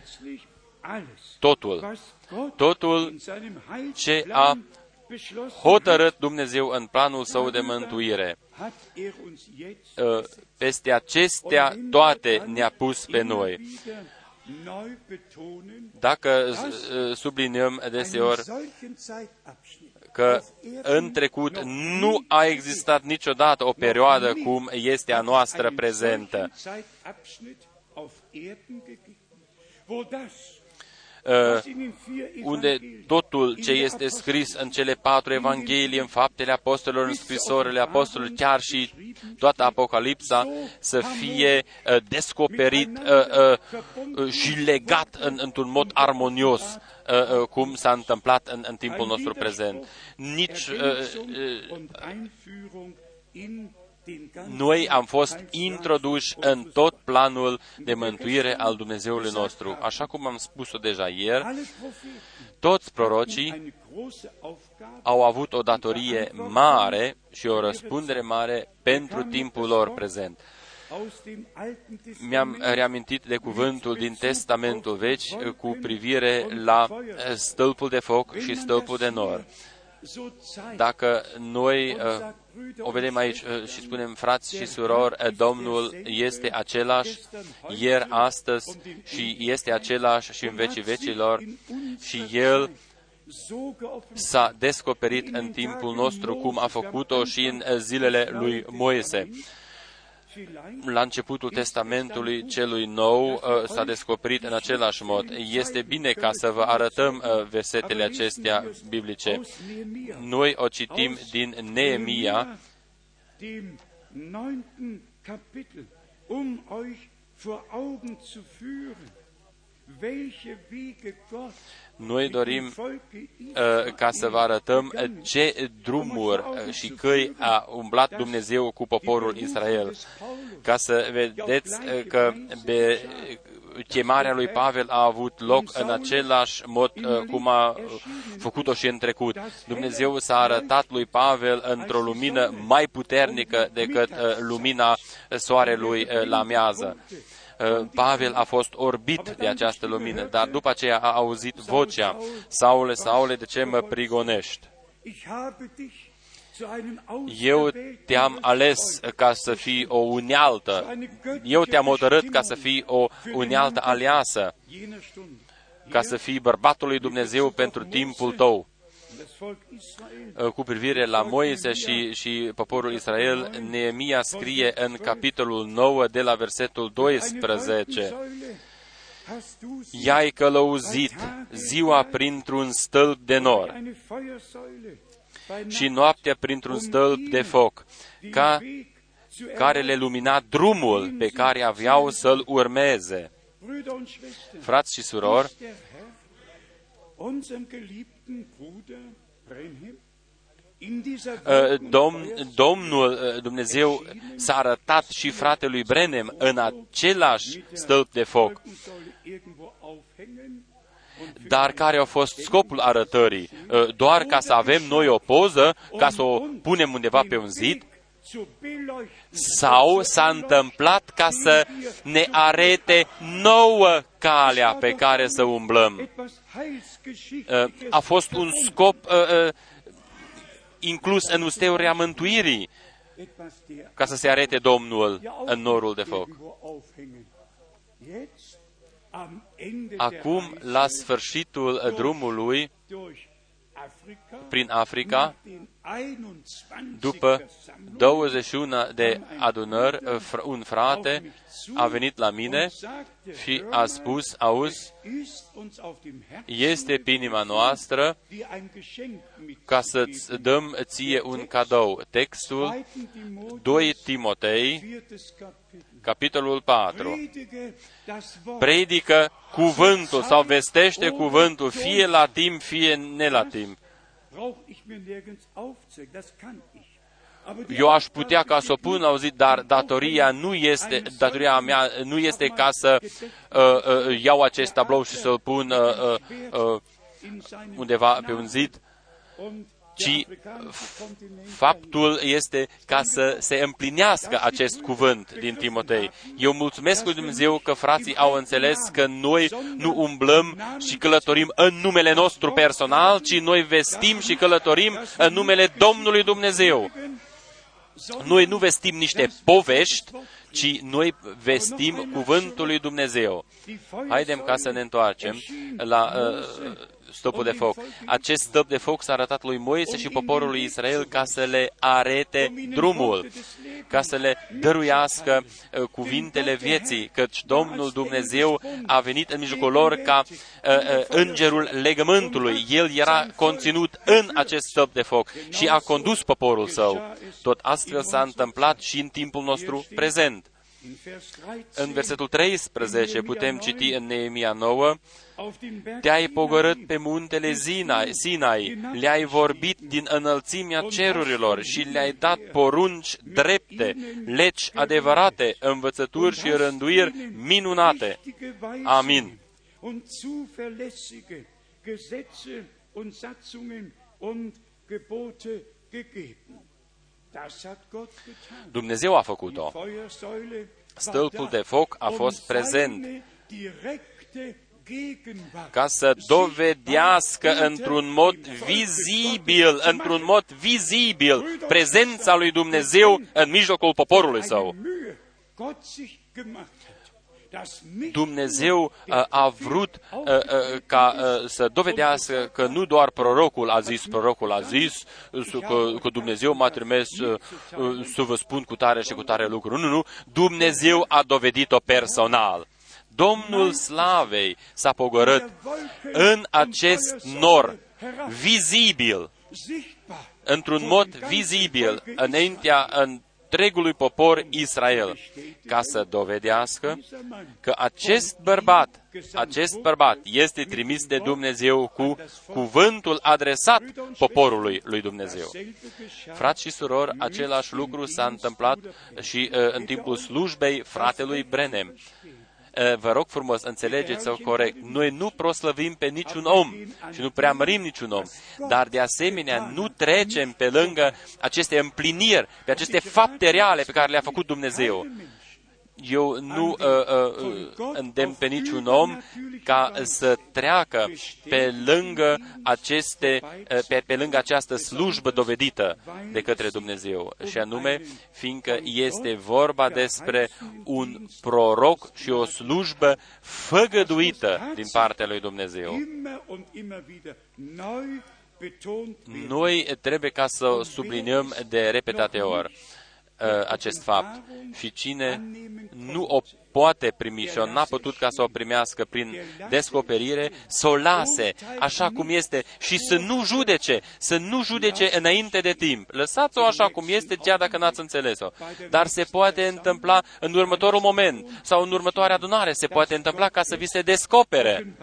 Totul. Totul ce a hotărât Dumnezeu în planul Său de mântuire. Peste acestea toate ne-a pus pe noi. Dacă subliniem deseori că în trecut nu a existat niciodată o perioadă cum este a noastră prezentă, Uh, unde totul ce este scris în cele patru evanghelii, în faptele apostolilor, în scrisorile apostolilor, chiar și toată Apocalipsa, să fie uh, descoperit uh, uh, și legat în, într-un mod armonios, uh, uh, cum s-a întâmplat în, în timpul nostru prezent. Nici uh, uh, noi am fost introduși în tot planul de mântuire al Dumnezeului nostru. Așa cum am spus-o deja ieri, toți prorocii au avut o datorie mare și o răspundere mare pentru timpul lor prezent. Mi-am reamintit de cuvântul din Testamentul Vechi cu privire la stâlpul de foc și stâlpul de nor. Dacă noi uh, o vedem aici uh, și spunem, frați și surori, uh, Domnul este același ieri, astăzi și este același și în vecii vecilor și El s-a descoperit în timpul nostru cum a făcut-o și în zilele lui Moise. La începutul Testamentului celui nou s-a descoperit în același mod. Este bine ca să vă arătăm versetele acestea biblice. Noi o citim din Neemia, noi dorim uh, ca să vă arătăm ce drumuri și căi a umblat Dumnezeu cu poporul Israel. Ca să vedeți că be, chemarea lui Pavel a avut loc în același mod uh, cum a făcut-o și în trecut. Dumnezeu s-a arătat lui Pavel într-o lumină mai puternică decât uh, lumina soarelui uh, la amiază. Pavel a fost orbit de această lumină, dar după aceea a auzit vocea: Saule, Saule, de ce mă prigonești? Eu te-am ales ca să fii o unealtă, eu te-am hotărât ca să fii o unealtă aleasă, ca să fii bărbatul lui Dumnezeu pentru timpul tău. Cu privire la Moise și, și poporul Israel, Neemia scrie în capitolul nouă de la versetul doisprezece: I-ai călăuzit ziua printr-un stâlp de nor și noaptea printr-un stâlp de foc, ca, care le lumina drumul pe care aveau să-l urmeze. Frați și surori, Domn, Domnul Dumnezeu s-a arătat și fratelui Branham în același stâlp de foc. Dar care a fost scopul arătării? Doar ca să avem noi o poză, ca să o punem undeva pe un zid? Sau s-a întâmplat ca să ne arete nouă calea pe care să umblăm? A fost un scop inclus în usteurea mântuirii, ca să se arete Domnul în norul de foc. Acum, la sfârșitul drumului prin Africa, după douăzeci și unu de adunări, un frate a venit la mine și a spus: auzi, este pe inima noastră ca să-ți dăm ție un cadou. Textul doi Timotei, capitolul patru. Predică cuvântul sau vestește cuvântul, fie la timp, fie ne la timp. eu aș putea ca să o pun la o zi, dar datoria nu este, datoria mea nu este ca să uh, uh, iau acest tablou și să-l pun uh, uh, uh, undeva pe un zid, ci faptul este ca să se împlinească acest cuvânt din Timotei. Eu mulțumesc lui Dumnezeu că frații au înțeles că noi nu umblăm și călătorim în numele nostru personal, ci noi vestim și călătorim în numele Domnului Dumnezeu. Noi nu vestim niște povești, ci noi vestim cuvântul lui Dumnezeu. Haidem ca să ne întoarcem la uh, stopul de foc. Acest stop de foc s-a arătat lui Moise și poporului Israel ca să le arete drumul, ca să le dăruiască uh, cuvintele vieții, căci Domnul Dumnezeu a venit în mijlocul lor ca uh, uh, îngerul legământului. El era conținut în acest stop de foc și a condus poporul său. Tot astfel s-a întâmplat și în timpul nostru prezent. În versetul treisprezece putem citi în Neemia nouă: te-ai pogorât pe muntele Sinai, Sinai, le-ai vorbit din înălțimea cerurilor și le-ai dat porunci drepte, legi adevărate, învățături și rânduiri minunate. Amin. Dumnezeu a făcut-o. Stâlpul de foc a fost prezent ca să dovedească într-un mod vizibil, într-un mod vizibil, prezența lui Dumnezeu în mijlocul poporului său. Dumnezeu uh, a vrut uh, uh, ca uh, să dovedească că nu doar prorocul a zis, prorocul a zis, uh, că, că Dumnezeu m-a trimis uh, uh, să vă spun cu tare și cu tare lucru. Nu, nu, Dumnezeu a dovedit-o personal. Domnul Slavei s-a pogorât în acest nor vizibil, într-un mod vizibil, înaintea întregului popor Israel, ca să dovedească că acest bărbat, acest bărbat este trimis de Dumnezeu cu cuvântul adresat poporului lui Dumnezeu. Frați și surori, același lucru s-a întâmplat și uh, în timpul slujbei fratelui Brenem. Vă rog frumos, înțelegeți-o corect. Noi nu proslăvim pe niciun om și nu preamărim niciun om, dar de asemenea nu trecem pe lângă aceste împliniri, pe aceste fapte reale pe care le-a făcut Dumnezeu. Eu nu uh, uh, îndemn pe niciun om ca să treacă pe lângă, aceste, uh, pe, pe lângă această slujbă dovedită de către Dumnezeu. Și anume, fiindcă este vorba despre un proroc și o slujbă făgăduită din partea lui Dumnezeu. Noi trebuie ca să subliniem de repetate ori acest fapt. Și cine nu o poate primi și n-a putut ca să o primească prin descoperire, să o lase așa cum este și să nu judece, să nu judece înainte de timp. Lăsați-o așa cum este, chiar dacă n-ați înțeles-o. Dar se poate întâmpla în următorul moment sau în următoarea adunare, se poate întâmpla ca să vi se descopere.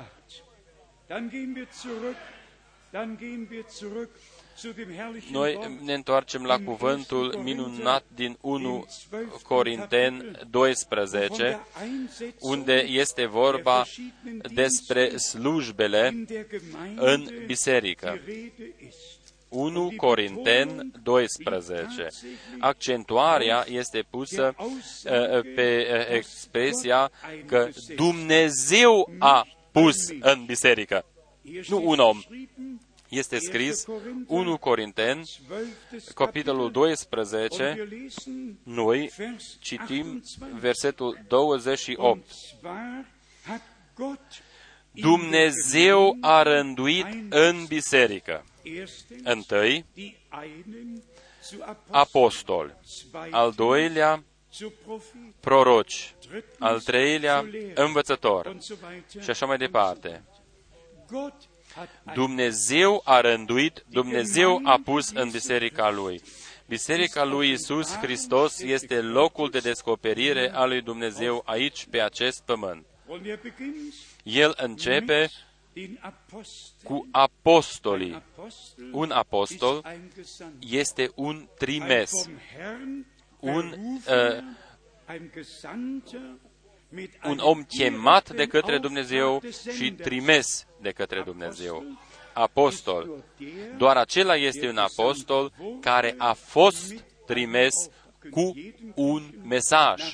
Noi ne întoarcem la cuvântul minunat din unu Corinteni doisprezece, unde este vorba despre slujbele în biserică. unu Corinteni doisprezece. Accentuarea este pusă pe expresia că Dumnezeu a pus în biserică, nu un om. Este scris unu Corinteni, capitolul doisprezece, noi citim versetul douăzeci și opt. Dumnezeu a rânduit în biserică întâi apostoli, al doilea proroci, al treilea învățător și așa mai departe. Dumnezeu a rânduit, Dumnezeu a pus în biserica Lui. Biserica lui Iisus Hristos este locul de descoperire a lui Dumnezeu aici, pe acest pământ. El începe cu apostolii. Un apostol este un trimis, un, uh, un om chemat de către Dumnezeu și trimis de către Dumnezeu. Apostol. Doar acela este un apostol care a fost trimis cu un mesaj.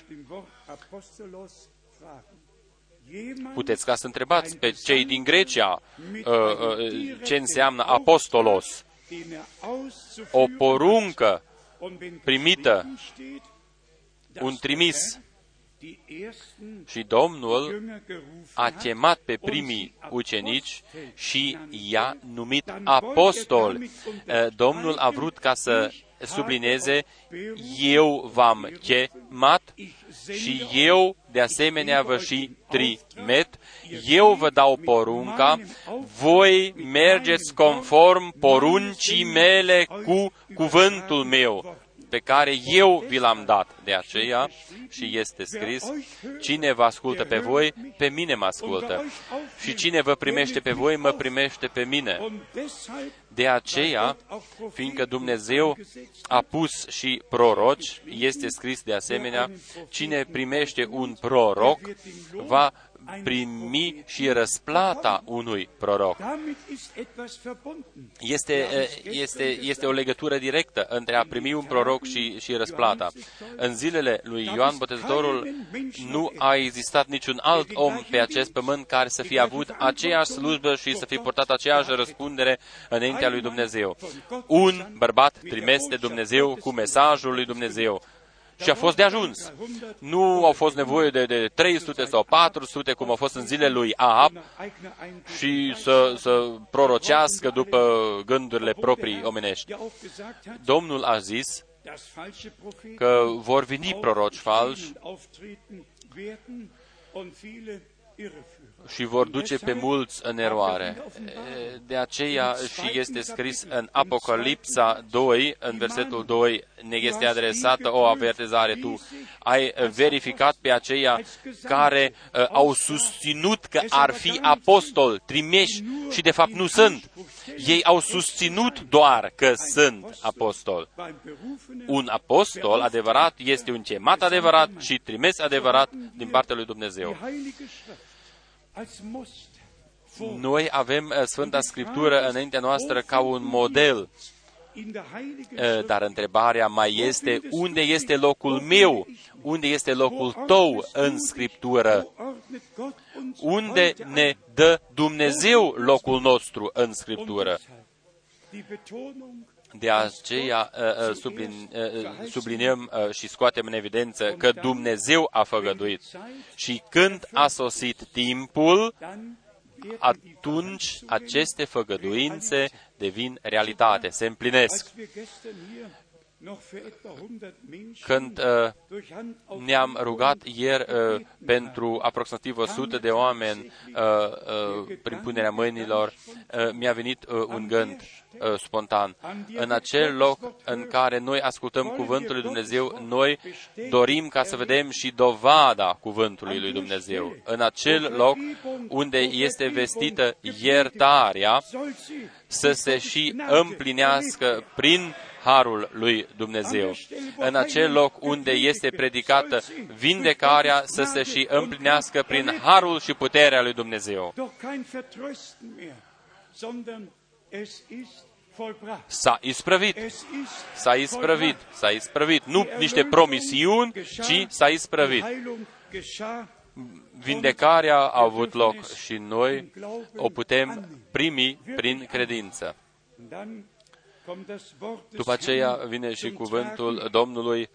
Puteți ca să întrebați pe cei din Grecia ce înseamnă apostolos. O poruncă primită, un trimis. Și Domnul a chemat pe primii ucenici și i-a numit apostoli. Domnul a vrut ca să sublinieze, eu v-am chemat și eu de asemenea vă și trimit, eu vă dau porunca, voi mergeți conform poruncii mele cu cuvântul meu, pe care eu vi l-am dat. De aceea, și este scris, cine vă ascultă pe voi, pe mine mă ascultă. Și cine vă primește pe voi, mă primește pe mine. De aceea, fiindcă Dumnezeu a pus și proroci, este scris de asemenea, cine primește un proroc, va primi și răsplata unui proroc. Este, este, este o legătură directă între a primi un proroc și, și răsplata. În zilele lui Ioan Botezătorul nu a existat niciun alt om pe acest pământ care să fie avut aceeași slujbă și să fie purtat aceeași răspundere înaintea lui Dumnezeu. Un bărbat trimis de Dumnezeu cu mesajul lui Dumnezeu. Și a fost de ajuns. Nu au fost nevoie de, de trei sute sau patru sute, cum au fost în zilele lui Ahab, și să, să prorocească după gândurile proprii omenești. Domnul a zis că vor veni proroci falși și vor duce pe mulți în eroare. De aceea și este scris în Apocalipsa doi, în versetul doi, ne este adresată o avertizare. Tu ai verificat pe aceia care uh, au susținut că ar fi apostoli, trimiși, și de fapt nu sunt. Ei au susținut doar că sunt apostoli. Un apostol adevărat este un chemat adevărat și trimis adevărat din partea lui Dumnezeu. Noi avem Sfânta Scriptură înaintea noastră ca un model, dar întrebarea mai este, unde este locul meu? Unde este locul tău în Scriptură? Unde ne dă Dumnezeu locul nostru în Scriptură? De aceea sublin, subliniem și scoatem în evidență că Dumnezeu a făgăduit. Și când a sosit timpul, atunci aceste făgăduințe devin realitate, se împlinesc. Când uh, ne-am rugat ieri uh, pentru aproximativ o sută de oameni uh, uh, prin punerea mâinilor, uh, mi-a venit uh, un gând uh, spontan. În acel loc în care noi ascultăm cuvântul lui Dumnezeu, noi dorim ca să vedem și dovada cuvântului lui Dumnezeu. În acel loc unde este vestită iertarea, să se și împlinească prin harul lui Dumnezeu. În acel loc unde este predicată vindecarea, să se și împlinească prin harul și puterea lui Dumnezeu. S-a isprăvit, s-a isprăvit, s-a isprăvit. Nu niște promisiuni, ci s-a isprăvit. Vindecarea a avut loc și noi o putem primi prin credință. După aceea vine și cuvântul Domnului,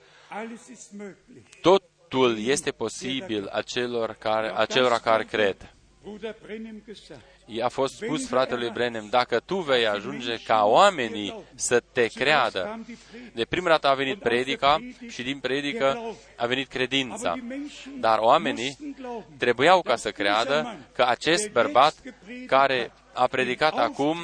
totul este posibil acelor care, acelora care cred. I-a fost spus fratelui Branham, dacă tu vei ajunge ca oamenii să te creadă. De prima dată a venit predica și din predică a venit credința. Dar oamenii trebuiau ca să creadă că acest bărbat care a predicat acum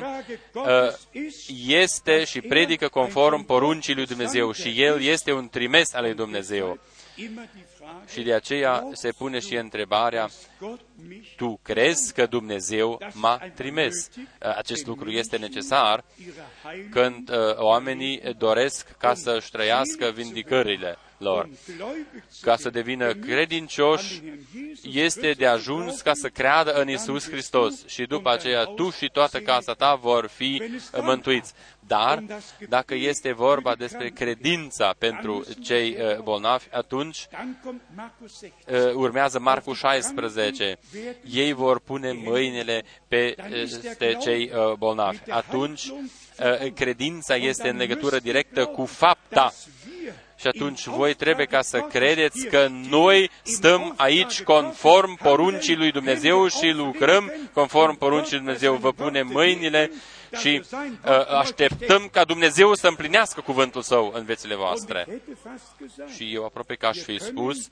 este și predică conform poruncii lui Dumnezeu și el este un trimis al lui Dumnezeu. Și de aceea se pune și întrebarea, tu crezi că Dumnezeu m-a trimis? Acest lucru este necesar când oamenii doresc ca să-și trăiască vindicările lor. Ca să devină credincioși, este de ajuns ca să creadă în Iisus Hristos și după aceea tu și toată casa ta vor fi mântuiți. Dar, dacă este vorba despre credința pentru cei bolnavi, atunci urmează Marcu șaisprezece. Ei vor pune mâinile pe cei bolnavi. Atunci, credința este în legătură directă cu fapta. Și atunci voi trebuie ca să credeți că noi stăm aici conform poruncii lui Dumnezeu și lucrăm conform poruncii lui Dumnezeu. Vă punem mâinile și uh, așteptăm ca Dumnezeu să împlinească cuvântul Său în viețile voastre. Și eu aproape că aș fi spus,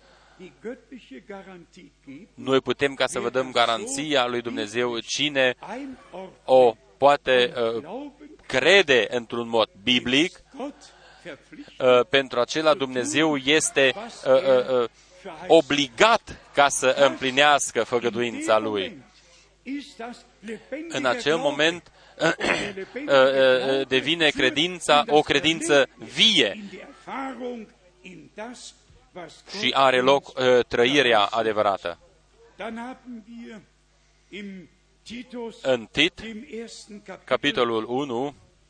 noi putem ca să vă dăm garanția lui Dumnezeu cine o poate uh, crede într-un mod biblic. Uh, pentru acela Dumnezeu este uh, uh, uh, obligat ca să împlinească făgăduința Lui. În acel moment uh, uh, devine credința o credință vie și are loc uh, trăirea adevărată. În Tit, capitolul unu,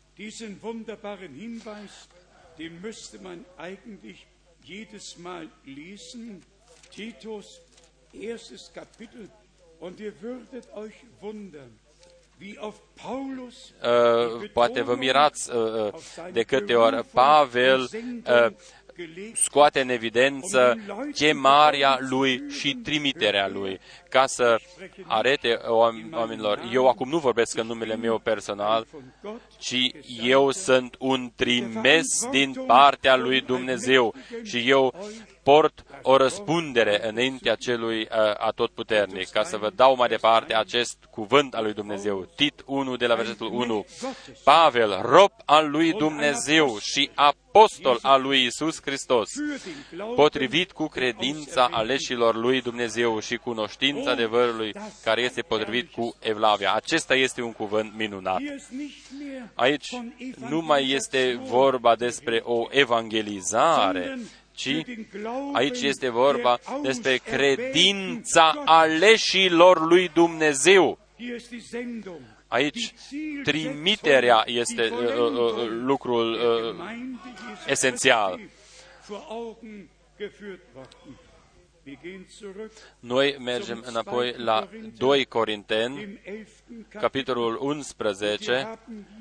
den müsste man eigentlich jedes Mal lesen. Titus, erstes Kapitel. Und ihr würdet euch wundern, wie oft Paulus, uh, poate vă mirați uh, de câte ori Pavel uh, scoate în evidență chemarea lui și trimiterea lui, ca să arete oamenilor, eu acum nu vorbesc în numele meu personal, ci eu sunt un trimis din partea lui Dumnezeu și eu port o răspundere înaintea celui atotputernic, ca să vă dau mai departe acest cuvânt al lui Dumnezeu. Tit unu, de la versetul unu. Pavel, rob al lui Dumnezeu și apostol al lui Iisus Hristos, potrivit cu credința aleșilor lui Dumnezeu și cunoștința adevărului care este potrivit cu evlavia. Acesta este un cuvânt minunat. Aici nu mai este vorba despre o evangelizare, ci aici este vorba despre credința aleșilor lui Dumnezeu. Aici trimiterea este uh, uh, lucrul uh, esențial. Noi mergem înapoi la doi Corinteni, capitolul unsprezece.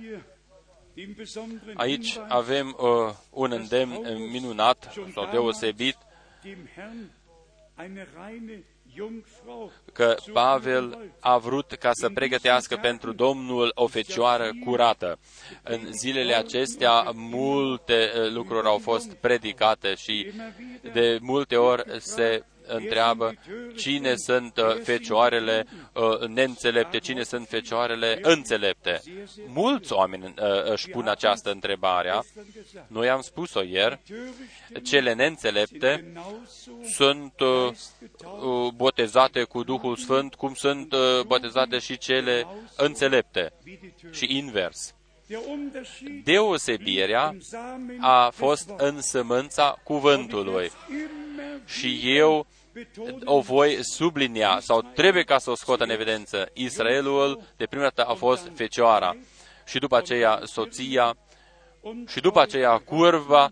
Aici avem uh, un îndemn minunat sau deosebit, că Pavel a vrut ca să pregătească pentru Domnul o fecioară curată. În zilele acestea multe lucruri au fost predicate și de multe ori se întreabă cine sunt fecioarele neînțelepte, cine sunt fecioarele înțelepte. Mulți oameni își pun această întrebare. Noi am spus-o ieri, cele neînțelepte sunt botezate cu Duhul Sfânt, cum sunt botezate și cele înțelepte și invers. Deosebirea a fost în sămânța cuvântului. Și eu o voi sublinia, sau trebuie ca să o scot în evidență. Israelul de prima dată a fost fecioara și după aceea soția și după aceea curva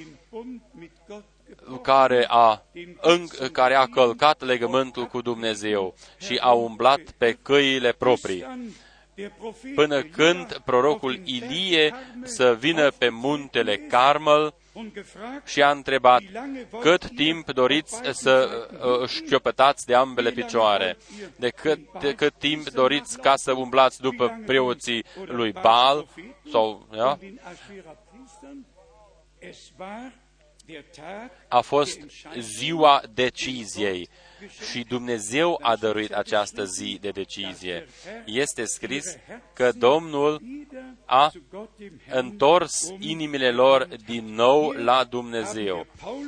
care a, în, care a călcat legământul cu Dumnezeu și a umblat pe căile proprii. Până când prorocul Ilie să vină pe muntele Carmel și a întrebat, cât timp doriți să uh, șchiopătați de ambele picioare? De cât, de cât timp doriți ca să umblați după preoții lui Baal? Sau, ja? a fost ziua deciziei și Dumnezeu a dăruit această zi de decizie. Este scris că Domnul a întors inimile lor din nou la Dumnezeu.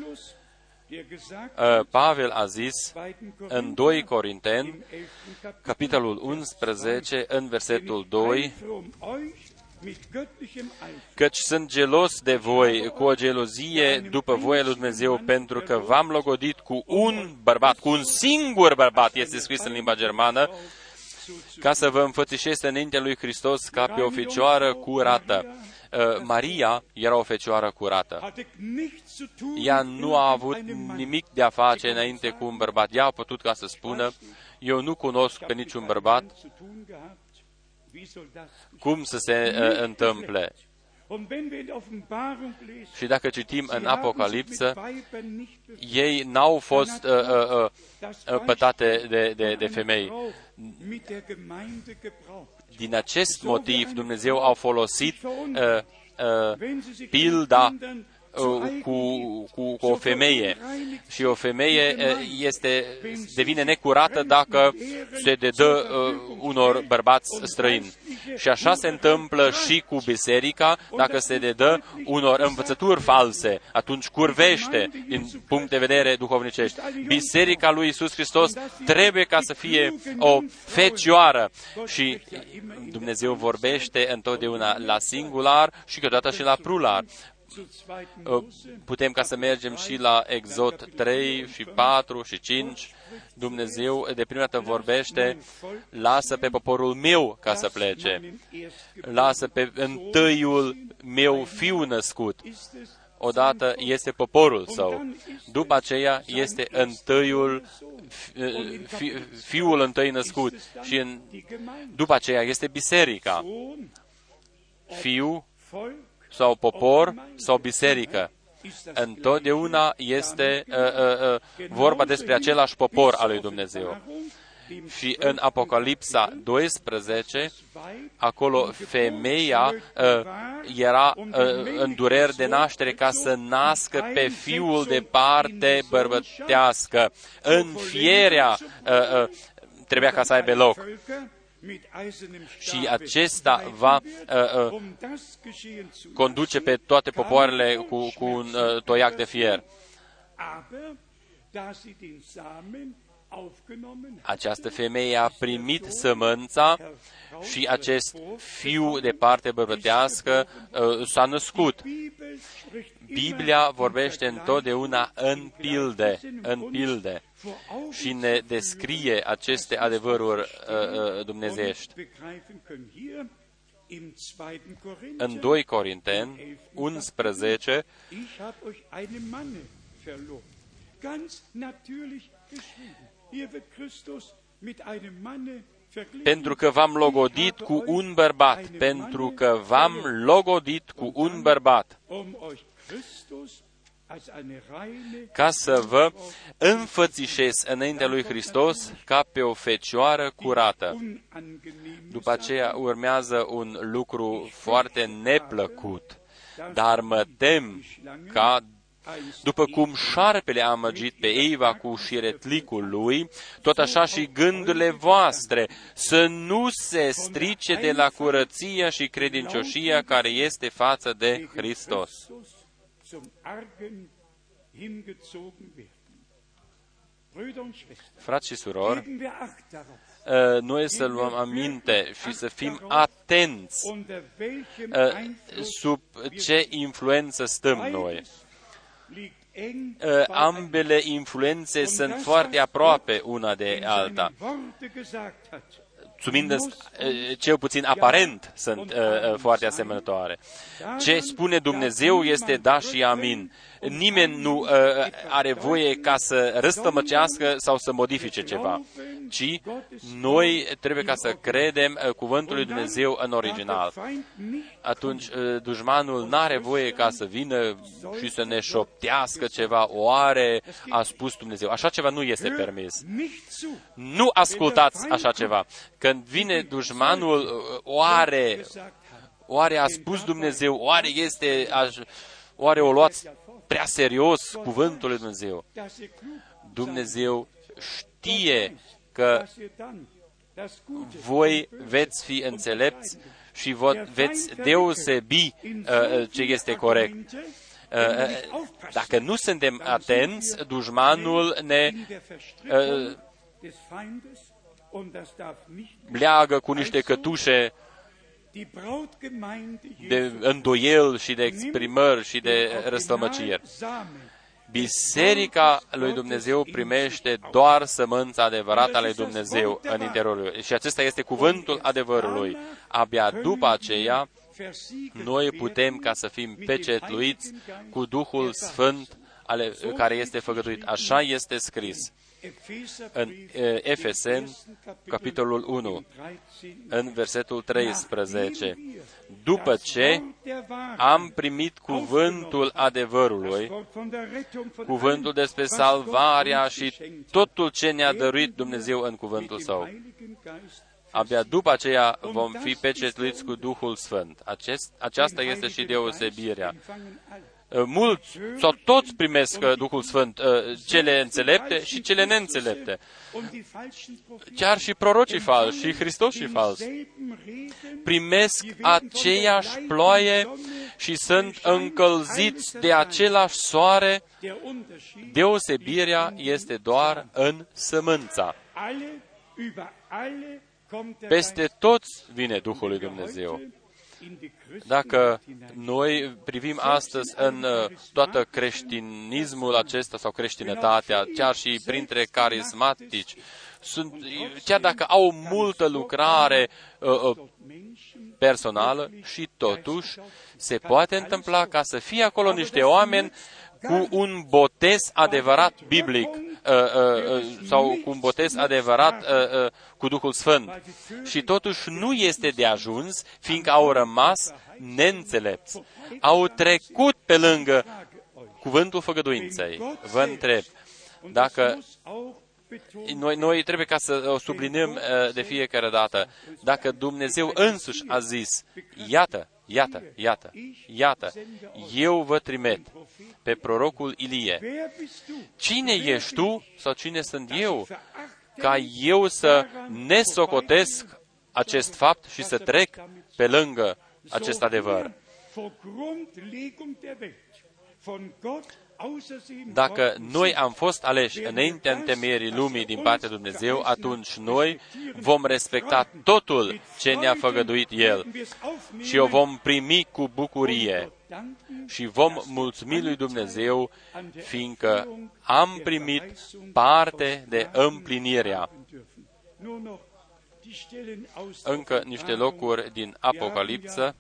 Pavel a zis în doi Corinteni, capitolul unsprezece, în versetul doi, căci sunt gelos de voi cu o gelozie după voia lui Dumnezeu, pentru că v-am logodit cu un bărbat, cu un singur bărbat, este scris în limba germană, ca să vă înfățișeze înaintea lui Hristos ca pe o fecioară curată. Maria era o fecioară curată. Ea nu a avut nimic de a face înainte cu un bărbat. Ea a putut ca să spună, eu nu cunosc pe niciun bărbat, cum să se uh, întâmple. Și dacă citim în Apocalipsă, ei n-au fost uh, uh, uh, pătate de, de, de femei. Din acest motiv, Dumnezeu a folosit uh, uh, pilda Cu, cu, cu o femeie și o femeie este, devine necurată dacă se dedă uh, unor bărbați străini. Și așa se întâmplă și cu biserica, dacă se dedă unor învățături false, atunci curvește din punct de vedere duhovnicești. Biserica lui Iisus Hristos trebuie ca să fie o fecioară și Dumnezeu vorbește întotdeauna la singular și câteodată și la plural. Putem ca să mergem și la Exod trei și patru și cinci. Dumnezeu de prima dată vorbește, lasă pe poporul meu ca să plece. Lasă pe întâiul meu fiu născut. Odată este poporul său. După aceea este întâiul, fi, fiul întâi născut. Și în, după aceea este biserica. Fiu sau popor, sau biserică. Întotdeauna este uh, uh, uh, vorba despre același popor al lui Dumnezeu. Și în Apocalipsa doisprezece, acolo femeia uh, era uh, în dureri de naștere ca să nască pe fiul de parte bărbătească. Înfierea uh, uh, trebuia ca să aibă loc. Și acesta va uh, uh, conduce pe toate popoarele cu, cu un uh, toiac de fier. Această femeie a primit sămânța și acest fiu de parte bărbătească uh, s-a născut. Biblia vorbește întotdeauna în pilde, în pilde și ne descrie aceste adevăruri uh, uh, dumnezeiești. În doi Corinteni unsprezece, pentru că v-am logodit cu un bărbat, pentru că v-am logodit cu un bărbat, ca să vă înfățișez înaintea lui Hristos ca pe o fecioară curată. După aceea urmează un lucru foarte neplăcut, dar mă tem ca, după cum șarpele a amăgit pe Eva cu șiretlicul lui, tot așa și gândurile voastre să nu se strice de la curăția și credincioșia care este față de Hristos. Frați și surori, noi să luăm aminte și să fim atenți sub ce influență stăm noi. Ambele influențe sunt foarte aproape una de alta. Cel puțin aparent sunt uh, foarte asemănătoare. Ce spune Dumnezeu este da și amin. Nimeni nu uh, are voie ca să răstămăcească sau să modifice ceva, ci noi trebuie ca să credem uh, cuvântul lui Dumnezeu în original. Atunci uh, dușmanul n-are voie ca să vină și să ne șoptească ceva. Oare a spus Dumnezeu? Așa ceva nu este permis. Nu ascultați așa ceva. Când vine dușmanul, oare, oare a spus Dumnezeu, oare este, oare o luați prea serios cuvântul lui Dumnezeu. Dumnezeu știe că voi veți fi înțelepți și veți deosebi uh, ce este corect. Uh, dacă nu suntem atenți, dușmanul ne uh, leagă cu niște cătușe de îndoiel și de exprimări și de răstălmăciri. Biserica lui Dumnezeu primește doar sămânța adevărată a lui Dumnezeu în interiorul lui. Și acesta este cuvântul adevărului. Abia după aceea, noi putem ca să fim pecetluiți cu Duhul Sfânt ale, care este făgăduit. Așa este scris în Efeseni, capitolul unu, în versetul treisprezece. După ce am primit cuvântul adevărului, cuvântul despre salvarea și totul ce ne-a dăruit Dumnezeu în cuvântul Său, abia după aceea vom fi pecetluiți cu Duhul Sfânt. Acest, aceasta este și deosebirea. Mulți sau toți primesc Duhul Sfânt, cele înțelepte și cele neînțelepte. Chiar și prorocii falși și Hristoșii falși primesc aceeași ploaie și sunt încălziți de același soare. Deosebirea este doar în sămânța. Peste toți vine Duhul lui Dumnezeu. Dacă noi privim astăzi în toată creștinismul acesta sau creștinătatea, chiar și printre carismatici, sunt, chiar dacă au multă lucrare uh, personală, și totuși se poate întâmpla ca să fie acolo niște oameni cu un botez adevărat biblic uh, uh, sau cu un botez adevărat uh, uh, cu Duhul Sfânt. Și totuși nu este de ajuns, fiindcă au rămas neînțelepți. Au trecut pe lângă cuvântul făgăduinței. Vă întreb, dacă noi, noi trebuie ca să o subliniem uh, de fiecare dată, dacă Dumnezeu însuși a zis, iată, Iată, iată, iată, eu vă trimit pe prorocul Ilie. Cine ești tu sau cine sunt eu ca eu să nesocotesc acest fapt și să trec pe lângă acest adevăr? Dacă noi am fost aleși înaintea întemeierii lumii din partea lui Dumnezeu, atunci noi vom respecta totul ce ne-a făgăduit El și o vom primi cu bucurie și vom mulțumi lui Dumnezeu, fiindcă am primit parte de împlinirea. Încă niște locuri din Apocalipsă.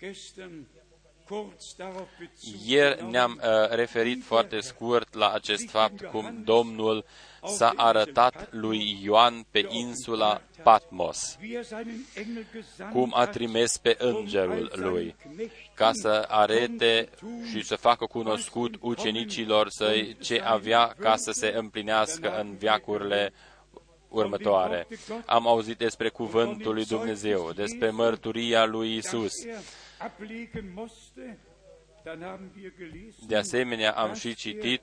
Ieri ne-am uh, referit foarte scurt la acest fapt, cum Domnul s-a arătat lui Ioan pe insula Patmos, cum a trimis pe îngerul lui, ca să arete și să facă cunoscut ucenicilor săi ce avea ca să se împlinească în veacurile următoare. Am auzit despre cuvântul lui Dumnezeu, despre mărturia lui Isus. De asemenea, am și citit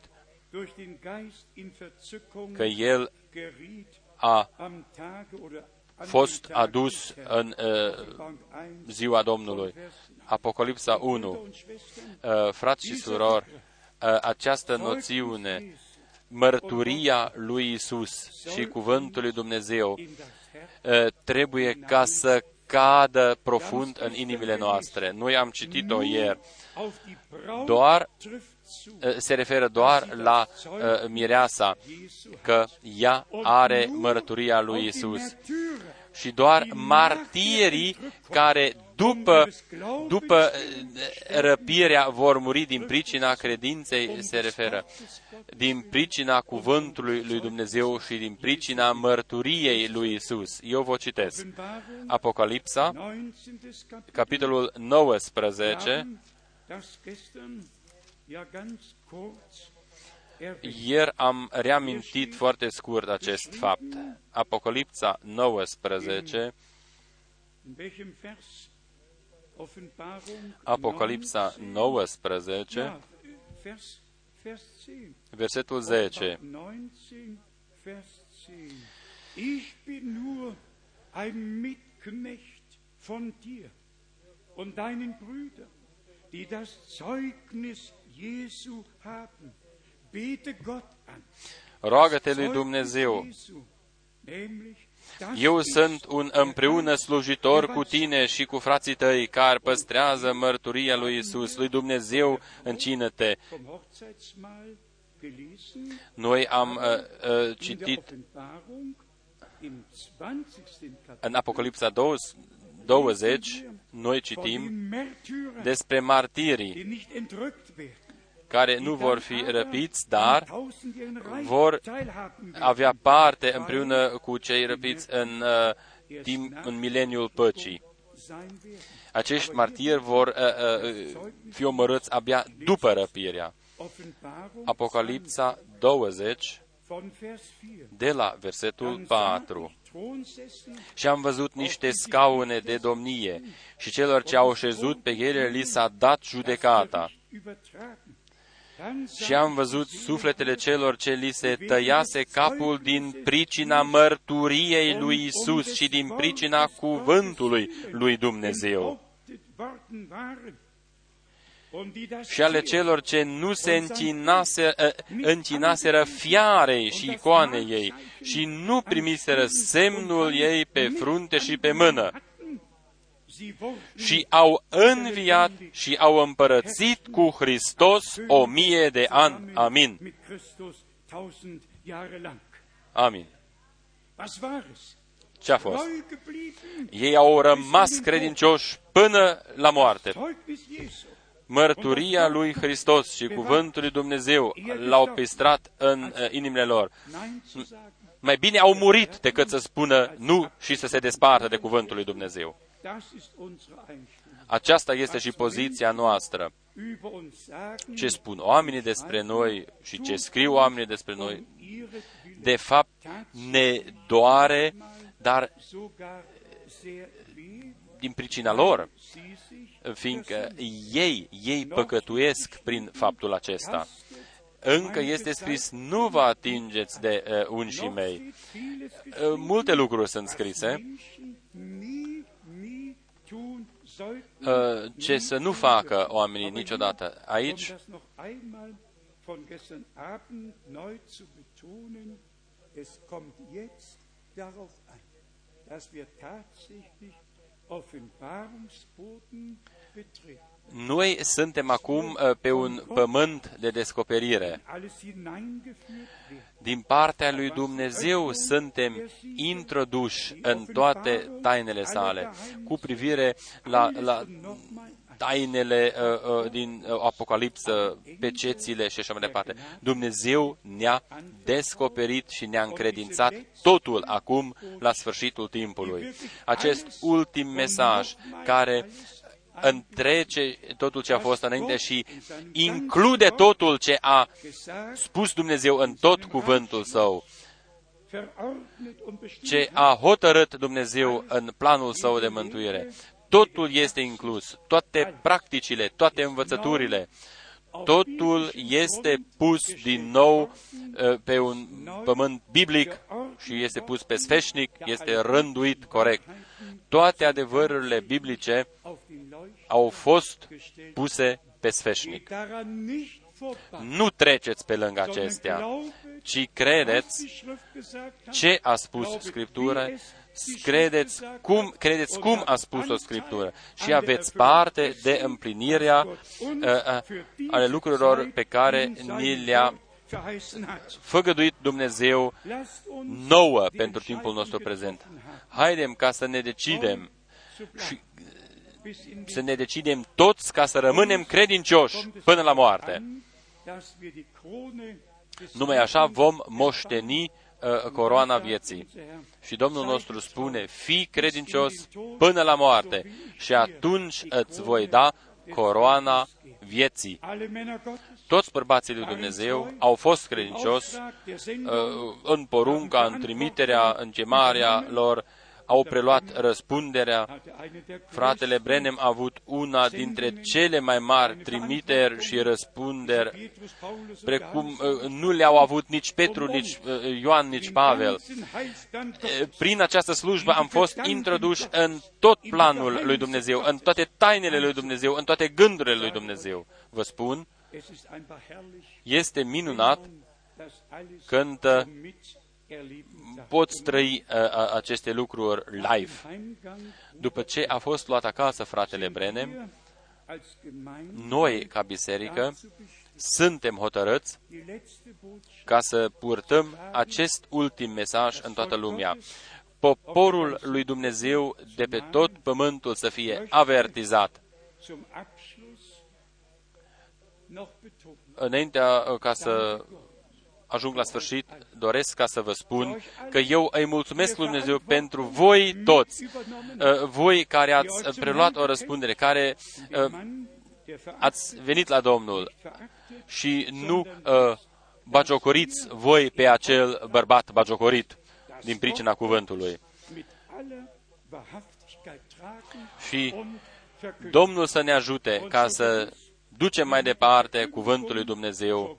că El a fost adus în uh, ziua Domnului. Apocalipsa unu. Uh, frați și surori, uh, această noțiune, mărturia lui Isus și cuvântul lui Dumnezeu, uh, trebuie ca să cadă profund în inimile noastre. Noi am citit-o ieri. Doar, se referă doar la uh, mireasa, că ea are mărturia lui Isus. Și doar martirii care după, după răpirea vor muri din pricina credinței, se referă, din pricina cuvântului lui Dumnezeu și din pricina mărturiei lui Isus. Eu vă citesc. Apocalipsa, capitolul nouăsprezece. Ieri am reamintit foarte scurt acest fapt. Apocalipsa nouăsprezece, Apocalipsa nouăsprezece, Versetul zece. neunzehn, Vers zehn. Ich bin nur ein Mitknecht von dir und deinen Brüdern, die das Zeugnis Jesu haben. Bete Gott an. Roagă-te lui Dumnezeu. Eu sunt un împreună slujitor cu tine și cu frații tăi care păstrează mărturia lui Isus. Lui Dumnezeu încină-te. Noi am uh, uh, citit în Apocalipsa douăzeci, noi citim despre martirii care nu vor fi răpiți, dar vor avea parte împreună cu cei răpiți în, uh, timp, în mileniul păcii. Acești martiri vor uh, uh, fi omorâți abia după răpirea. Apocalipsa douăzeci, de la versetul patru. Și am văzut niște scaune de domnie și celor ce au șezut pe ele li s-a dat judecata. Și am văzut sufletele celor ce li se tăiase capul din pricina mărturiei lui Isus și din pricina cuvântului lui Dumnezeu. Și ale celor ce nu se încinase, încinaseră fiarei și icoanei ei și nu primiseră semnul ei pe frunte și pe mână. Și au înviat și au împărățit cu Hristos o mie de ani. Amin. Amin. Ce-a fost? Ei au rămas credincioși până la moarte. Mărturia lui Hristos și cuvântul lui Dumnezeu l-au păstrat în inimile lor. Mai bine au murit decât să spună nu și să se despartă de cuvântul lui Dumnezeu. Aceasta este și poziția noastră. Ce spun oamenii despre noi și ce scriu oamenii despre noi, de fapt ne doare, dar din pricina lor, fiindcă ei, ei păcătuiesc prin faptul acesta. Încă este scris, nu vă atingeți de uh, unșii mei. Uh, multe lucruri sunt scrise. Uh, ce să nu facă oamenii niciodată. Aici, noi suntem acum pe un pământ de descoperire. Din partea lui Dumnezeu suntem introduși în toate tainele sale, cu privire la, la tainele uh, uh, din uh, Apocalipsă, pecețile și așa mai departe. Dumnezeu ne-a descoperit și ne-a încredințat totul acum, la sfârșitul timpului. Acest ultim mesaj care întrece totul ce a fost înainte și include totul ce a spus Dumnezeu în tot cuvântul Său, ce a hotărât Dumnezeu în planul Său de mântuire. Totul este inclus, toate practicile, toate învățăturile, totul este pus din nou pe un pământ biblic și este pus pe sfeșnic, este rânduit corect. Toate adevărurile biblice au fost puse pe sfeșnic. Nu treceți pe lângă acestea, ci credeți ce a spus Scriptura, credeți cum, credeți cum a spus-o Scriptură și aveți parte de împlinirea uh, uh, ale lucrurilor pe care ni le-a făgăduit Dumnezeu nouă pentru timpul nostru prezent. Haidem ca să ne decidem și să ne decidem toți ca să rămânem credincioși până la moarte. Numai așa vom moșteni uh, coroana vieții. Și Domnul nostru spune, fii credincios până la moarte și atunci îți voi da coroana vieții. Toți bărbații lui Dumnezeu au fost credincioși uh, în porunca, în trimiterea, în chemarea lor, au preluat răspunderea. Fratele Branham a avut una dintre cele mai mari trimiteri și răspunderi, precum nu le-au avut nici Petru, nici Ioan, nici Pavel. Prin această slujbă am fost introduși în tot planul lui Dumnezeu, în toate tainele lui Dumnezeu, în toate gândurile lui Dumnezeu. Vă spun, este minunat când poți trăi uh, aceste lucruri live. După ce a fost luat acasă fratele Branham, noi, ca biserică, suntem hotărâți ca să purtăm acest ultim mesaj în toată lumea. Poporul lui Dumnezeu de pe tot pământul să fie avertizat. Înaintea ca să ajung la sfârșit, doresc ca să vă spun că eu îi mulțumesc lui Dumnezeu pentru voi toți, voi care ați preluat o răspundere, care ați venit la Domnul și nu bagiocoriți voi pe acel bărbat bagiocorit din pricina cuvântului. Și Domnul să ne ajute ca să ducem mai departe cuvântul lui Dumnezeu.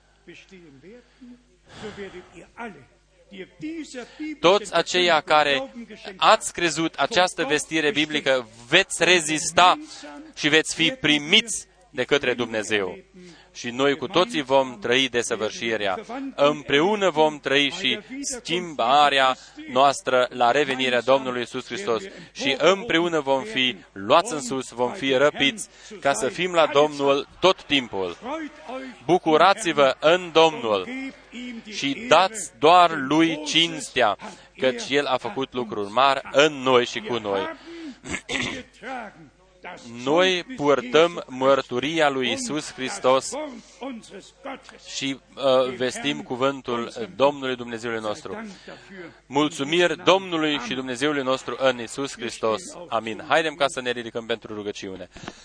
Toți aceia care ați crezut această vestire biblică veți rezista și veți fi primiți de către Dumnezeu. Și noi cu toții vom trăi desăvârșirea. Împreună vom trăi și schimbarea noastră la revenirea Domnului Iisus Hristos. Și împreună vom fi luați în sus, vom fi răpiți ca să fim la Domnul tot timpul. Bucurați-vă în Domnul și dați doar Lui cinstea, căci El a făcut lucruri mari în noi și cu noi. Noi purtăm mărturia lui Iisus Hristos și uh, vestim cuvântul Domnului Dumnezeului nostru. Mulțumiri Domnului și Dumnezeului nostru în Iisus Hristos. Amin. Haidem ca să ne ridicăm pentru rugăciune.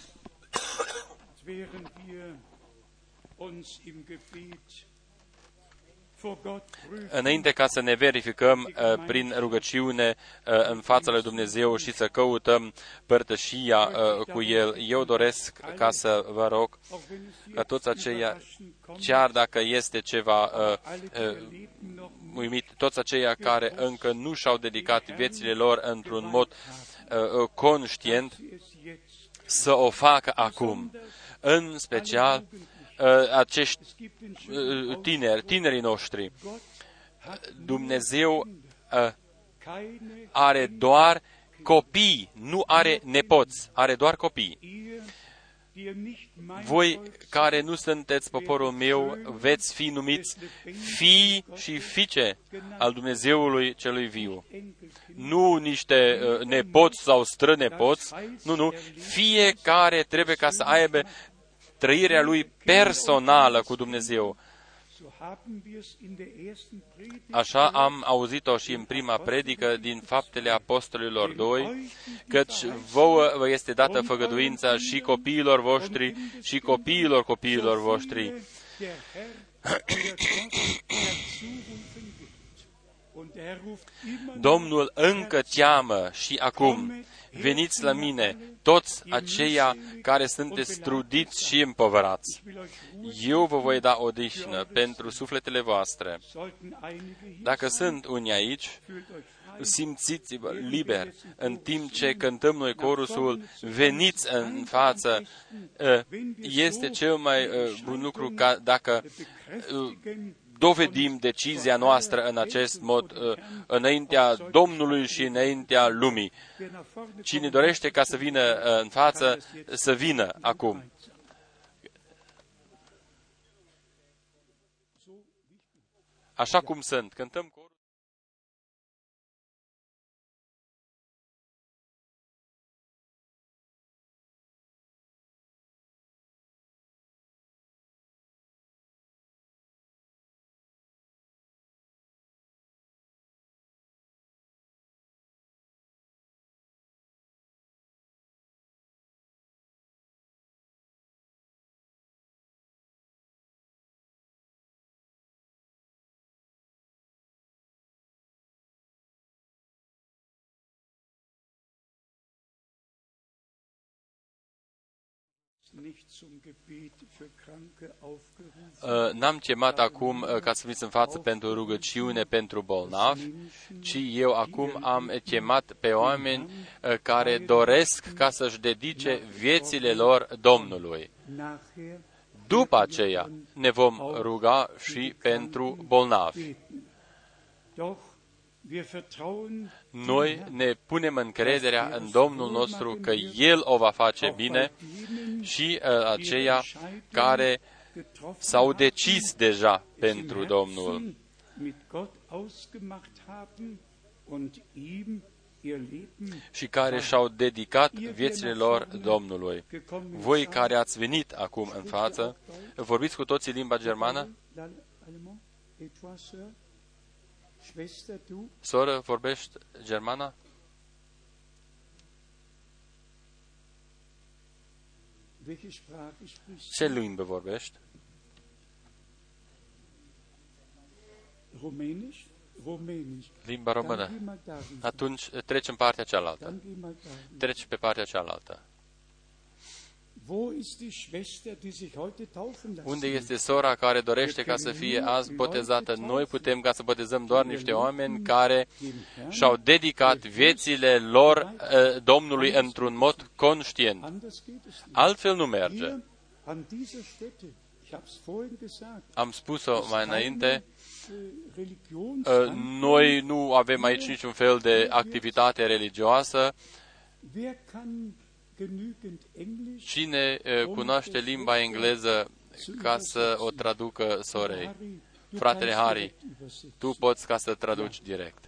Înainte ca să ne verificăm uh, prin rugăciune uh, în fața lui Dumnezeu și să căutăm părtășia uh, cu El, eu doresc ca să vă rog ca toți aceia, chiar dacă este ceva uh, uh, uimit, toți aceia care încă nu și-au dedicat viețile lor într-un mod uh, conștient, să o facă acum. În special, acești tineri, tinerii noștri. Dumnezeu are doar copii, nu are nepoți, are doar copii. Voi care nu sunteți poporul meu, veți fi numiți fii și fiice al Dumnezeului celui viu. Nu niște nepoți sau strănepoți, nu, nu, fiecare trebuie ca să aibă trăirea lui personală cu Dumnezeu. Așa am auzit-o și în prima predică din Faptele Apostolilor doi, căci vouă vă este dată făgăduința și copiilor voștri și copiilor copiilor voștri. Domnul încă cheamă și acum, veniți la mine, toți aceia care sunteți trudiți și împovărați. Eu vă voi da odihnă pentru sufletele voastre. Dacă sunt unii aici, simțiți-vă liber în timp ce cântăm noi corusul, veniți în față. Este cel mai bun lucru ca dacă dovedim decizia noastră în acest mod înaintea Domnului și înaintea lumii. Cine dorește ca să vină în față, să vină acum. Așa cum sunt. Cântăm N-am chemat acum ca să fiți în față pentru rugăciune pentru bolnavi, ci eu acum am chemat pe oameni care doresc ca să-și dedice viețile lor Domnului. După aceea ne vom ruga și pentru bolnavi. Noi ne punem încrederea în Domnul nostru că El o va face bine și aceia care s-au decis deja pentru Domnul și care și-au dedicat viețile lor Domnului. Voi care ați venit acum în față, vorbiți cu toții limba germană? Soră, vorbești germana? Ce limbă vorbești? Limba română. Atunci treci în partea cealaltă. Treci pe partea cealaltă. Unde este sora care dorește ca să fie azi botezată? Noi putem ca să botezăm doar niște oameni care și-au dedicat viețile lor uh, Domnului într-un mod conștient. Altfel nu merge. Am spus-o mai înainte, uh, noi nu avem aici niciun fel de activitate religioasă. Cine cunoaște limba engleză ca să o traducă sorei? Fratele Harry, tu poți ca să traduci direct.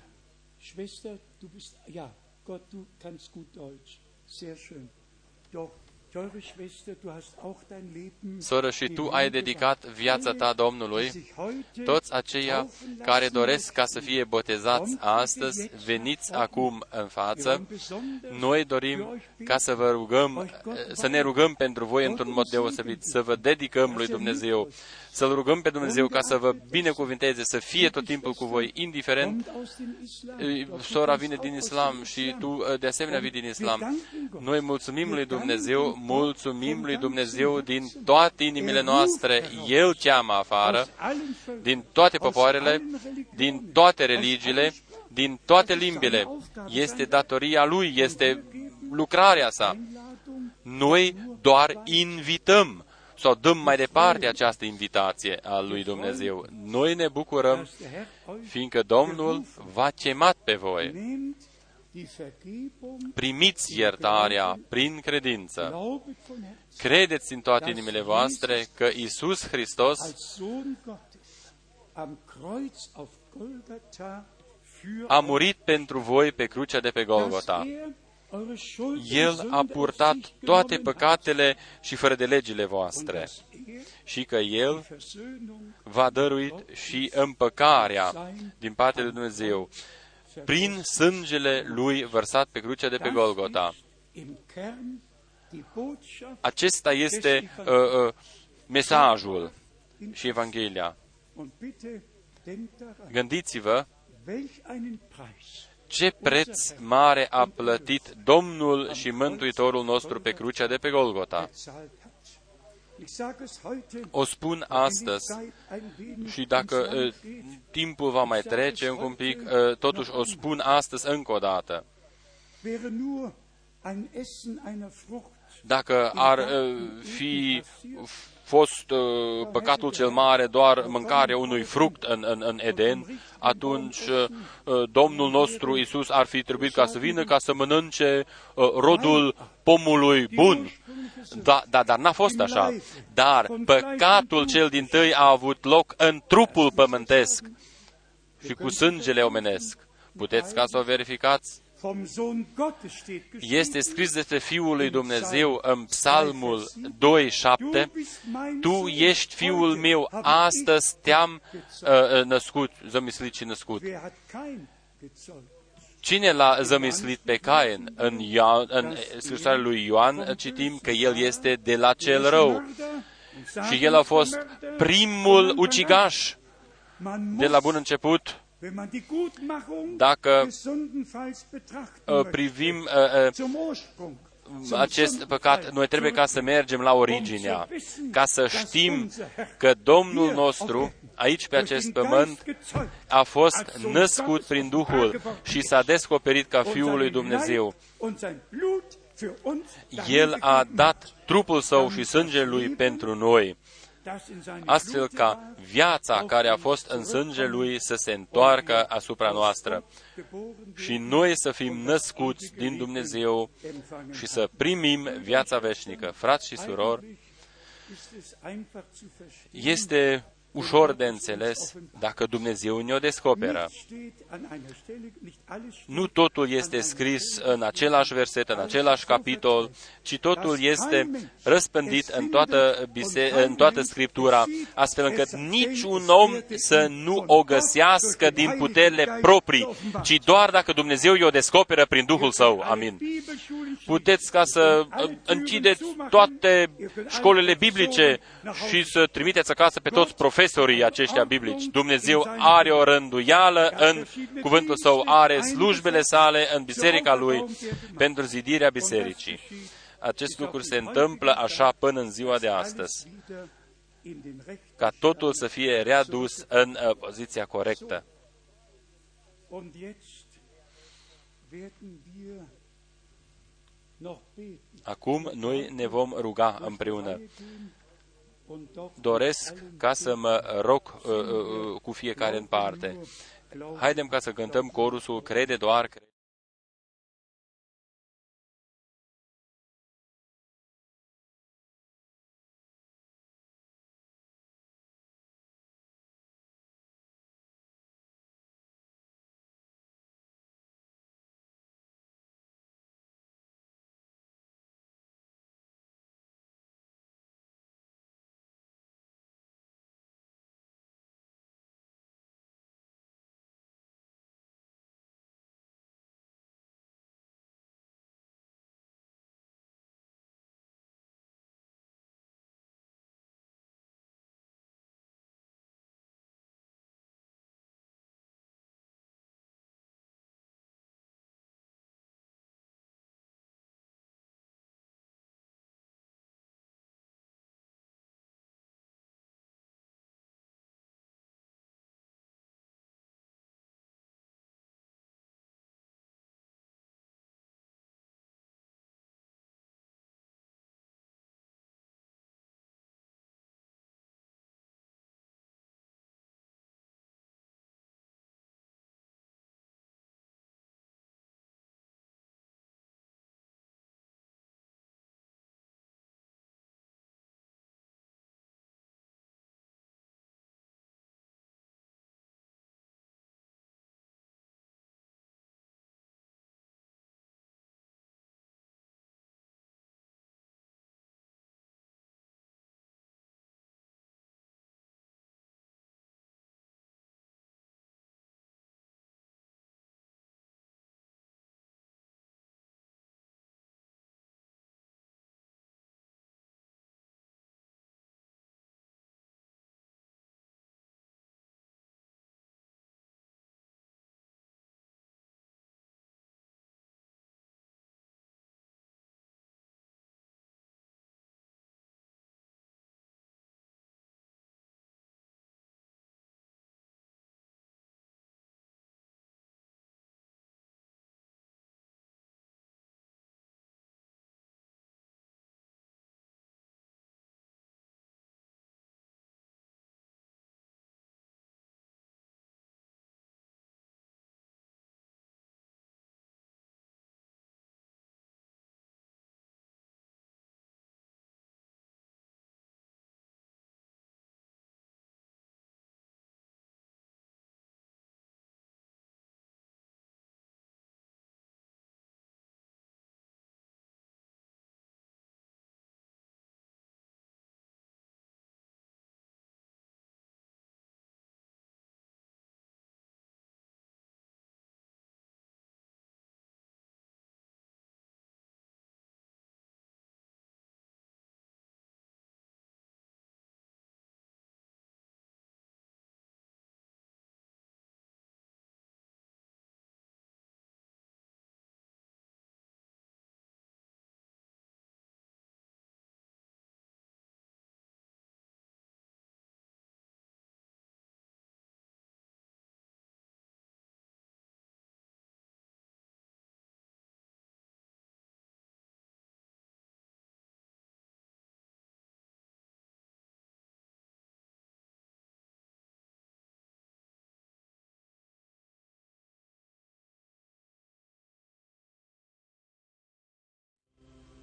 Soră, și tu ai dedicat viața ta Domnului. Toți aceia care doresc ca să fie botezați astăzi, veniți acum în față. Noi dorim ca să vă rugăm, să ne rugăm pentru voi într-un mod deosebit, să vă dedicăm lui Dumnezeu, să-L rugăm pe Dumnezeu ca să vă binecuvinteze, să fie tot timpul cu voi, indiferent. Sora vine din Islam și tu de asemenea vii din Islam. Noi mulțumim lui Dumnezeu, mulțumim lui Dumnezeu din toate inimile noastre. El cheamă afară, din toate popoarele, din toate religiile, din toate limbile. Este datoria Lui, este lucrarea sa. Noi doar invităm sau dăm mai departe această invitație a lui Dumnezeu. Noi ne bucurăm, fiindcă Domnul v-a chemat pe voi. Primiți iertarea prin credință. Credeți în toate inimile voastre că Iisus Hristos a murit pentru voi pe crucea de pe Golgota. El a purtat toate păcatele și fără de legile voastre și că El v-a dăruit și împăcarea din partea lui Dumnezeu prin sângele Lui vărsat pe crucea de pe Golgota. Acesta este uh, uh, mesajul și Evanghelia. Gândiți-vă ce preț mare a plătit Domnul și Mântuitorul nostru pe crucea de pe Golgota. O spun astăzi și dacă uh, timpul va mai trece încă un pic, uh, totuși o spun astăzi încă o dată. Dacă ar uh, fi fost uh, păcatul cel mare doar mâncarea unui fruct în, în, în Eden, atunci uh, Domnul nostru Iisus ar fi trebuit ca să vină ca să mănânce uh, rodul pomului bun. Da, da, dar n-a fost așa. Dar păcatul cel dintâi a avut loc în trupul pământesc și cu sângele omenesc. Puteți ca să o verificați? Este scris despre Fiul lui Dumnezeu în Psalmul doi șapte, Tu ești Fiul meu, astăzi te-am uh, născut, zămislit și născut. Cine l-a zămislit pe Cain? În, Ioan, în scrisoarea lui Ioan citim că el este de la cel rău și el a fost primul ucigaș de la bun început. Dacă uh, privim uh, uh, acest păcat, noi trebuie ca să mergem la originea, ca să știm că Domnul nostru, aici pe acest pământ, a fost născut prin Duhul și s-a descoperit ca Fiul lui Dumnezeu. El a dat trupul său și sângele lui pentru noi, astfel ca viața care a fost în sângele lui să se întoarcă asupra noastră și noi să fim născuți din Dumnezeu și să primim viața veșnică. Frați și surori, este ușor de înțeles dacă Dumnezeu ne-o descoperă. Nu totul este scris în același verset, în același capitol, ci totul este răspândit în toată, bise- în toată Scriptura, astfel încât niciun om să nu o găsească din puterile proprii, ci doar dacă Dumnezeu i-o descoperă prin Duhul Său. Amin. Puteți ca să închideți toate școlile biblice și să trimiteți acasă pe toți profesorii aceștia biblici. Dumnezeu are o rânduială în cuvântul Său, are slujbele sale în biserica Lui pentru zidirea bisericii. Acest lucru se întâmplă așa până în ziua de astăzi, ca totul să fie readus în uh, poziția corectă. Acum noi ne vom ruga împreună. Doresc ca să mă rog uh, uh, cu fiecare în parte. Haidem ca să cântăm corusul Crede doar, crede.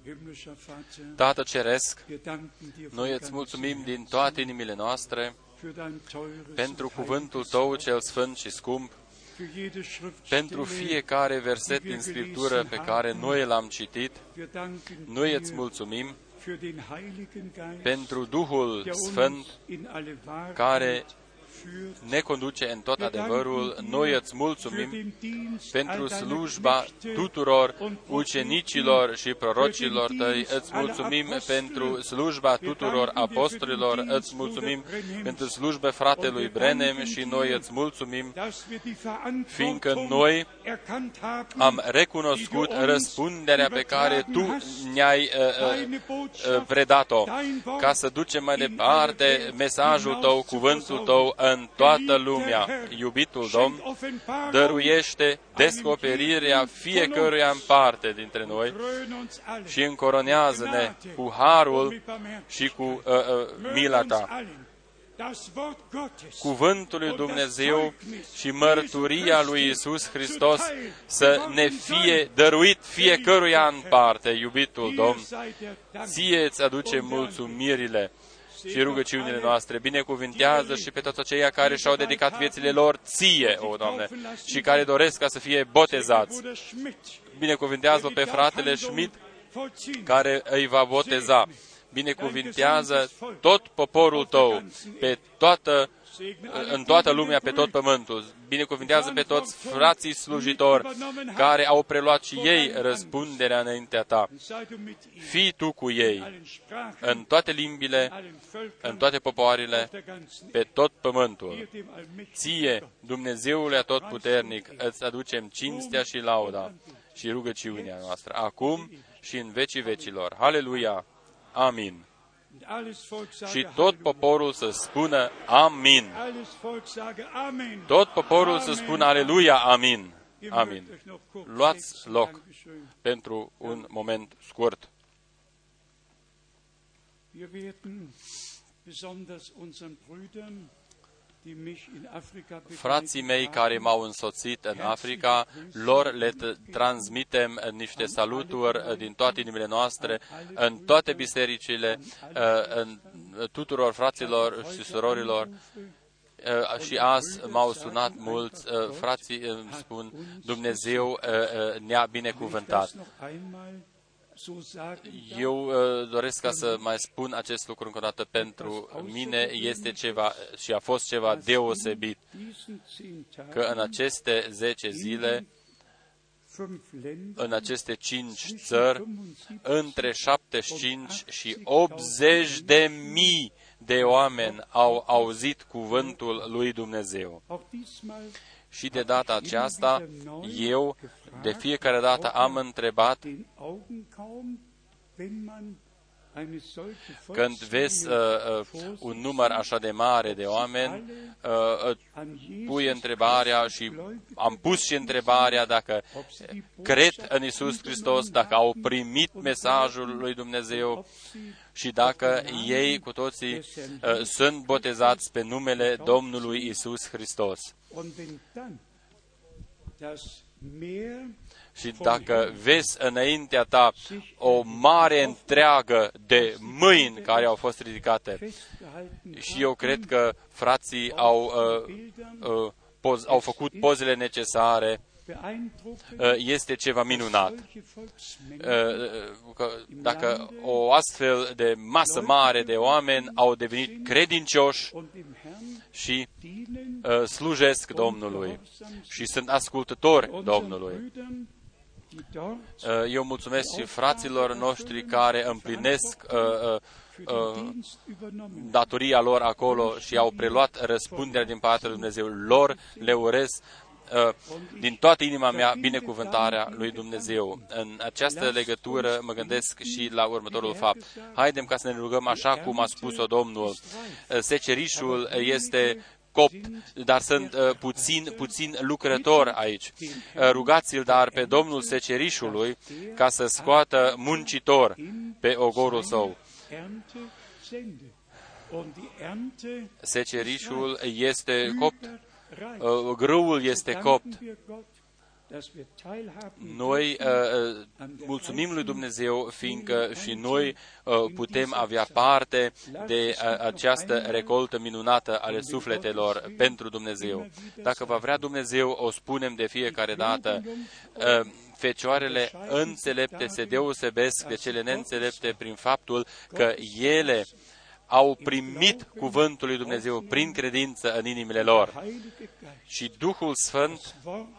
Tată Ceresc, noi îți mulțumim din toate inimile noastre pentru cuvântul Tău cel sfânt și scump, pentru fiecare verset din Scriptură pe care noi l-am citit. Noi îți mulțumim pentru Duhul Sfânt care ne conduce în tot adevărul. Noi îți mulțumim pentru slujba tuturor ucenicilor și prorocilor Tăi. Îți mulțumim pentru slujba tuturor apostolilor. Îți mulțumim pentru slujba fratelui Brenem și noi îți mulțumim, fiindcă noi am recunoscut răspunderea pe care Tu ne-ai uh, uh, predat-o, ca să ducem mai departe mesajul Tău, cuvântul Tău în toată lumea. Iubitul Domn, dăruiește descoperirea fiecăruia în parte dintre noi și încoronează-ne cu harul și cu uh, uh, mila Ta. Cuvântul lui Dumnezeu și mărturia lui Iisus Hristos să ne fie dăruit fiecăruia în parte, iubitul Domn. Ție îți aduce mulțumirile și rugăciunile noastre. Binecuvintează și pe toți aceia care și-au dedicat viețile lor Ție, o Doamne, și care doresc ca să fie botezați. Binecuvintează pe fratele Schmidt care îi va boteza. Binecuvintează tot poporul Tău, pe toată, în toată lumea, pe tot pământul. Binecuvintează pe toți frații slujitori care au preluat și ei răspunderea înaintea Ta. Fii Tu cu ei, în toate limbile, în toate popoarele, pe tot pământul. Ție, Dumnezeule Atotputernic, îți aducem cinstea și lauda și rugăciunea noastră, acum și în vecii vecilor. Haleluia! Amin. Și tot poporul să spună Amin. Tot poporul să spună Aleluia, Amin. Amin. Luați loc pentru un moment scurt. Frații mei care m-au însoțit în Africa, lor le transmitem niște saluturi din toate inimile noastre, în toate bisericile, în tuturor fraților și surorilor. Și azi m-au sunat mulți frații, îmi spun, Dumnezeu ne-a binecuvântat. Eu uh, doresc ca să mai spun acest lucru încă o dată. Pentru mine este ceva și a fost ceva deosebit, că în aceste zece zile, în aceste cinci țări, între șaptezeci și cinci și optzeci de mii de oameni au auzit cuvântul lui Dumnezeu. Și de data aceasta, eu de fiecare dată am întrebat, când vezi uh, uh, un număr așa de mare de oameni, uh, pui întrebarea și am pus și întrebarea dacă cred în Iisus Hristos, dacă au primit mesajul lui Dumnezeu și dacă ei cu toții uh, sunt botezați pe numele Domnului Iisus Hristos. Și dacă vezi înaintea ta o mare întreagă de mâini care au fost ridicate, și eu cred că frații au, uh, uh, poz, au făcut pozele necesare, uh, este ceva minunat. Uh, dacă o astfel de masă mare de oameni au devenit credincioși și uh, slujesc Domnului și sunt ascultători Domnului. Eu mulțumesc și fraților noștri care împlinesc uh, uh, datoria lor acolo și au preluat răspunderea din partea lui Dumnezeu. Lor le urez uh, din toată inima mea binecuvântarea lui Dumnezeu. În această legătură mă gândesc și la următorul fapt. Haidem ca să ne rugăm așa cum a spus-o Domnul. Secerișul este copt, dar sunt uh, puțin, puțin lucrători aici. Uh, rugați-l dar pe Domnul secerișului ca să scoată muncitor pe ogorul său. Secerișul este copt, uh, grâul este copt Noi uh, mulțumim lui Dumnezeu, fiindcă și noi uh, putem avea parte de uh, această recoltă minunată ale sufletelor pentru Dumnezeu. Dacă va vrea Dumnezeu, o spunem de fiecare dată, uh, fecioarele înțelepte se deosebesc de cele neînțelepte prin faptul că ele au primit cuvântul lui Dumnezeu prin credință în inimile lor. Și Duhul Sfânt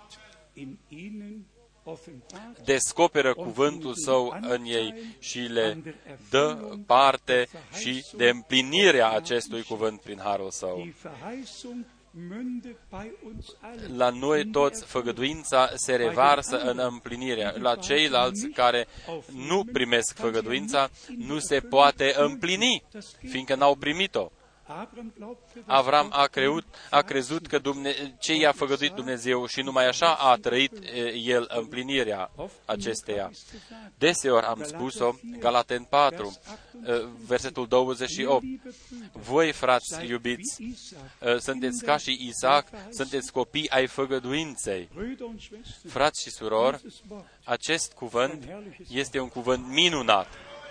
descoperă cuvântul Său în ei și le dă parte și de împlinirea acestui cuvânt prin harul Său. La noi toți făgăduința se revarsă în împlinirea. La ceilalți care nu primesc făgăduința, nu se poate împlini, fiindcă n-au primit-o. Avram a, creut, a crezut că Dumne, ce i-a făgăduit Dumnezeu și numai așa a trăit el împlinirea acesteia. Deseori am spus-o, Galaten patru, versetul douăzeci și opt. Voi, frați iubiți, sunteți ca și Isaac, sunteți copii ai făgăduinței. Frați și surori, acest cuvânt este un cuvânt minunat.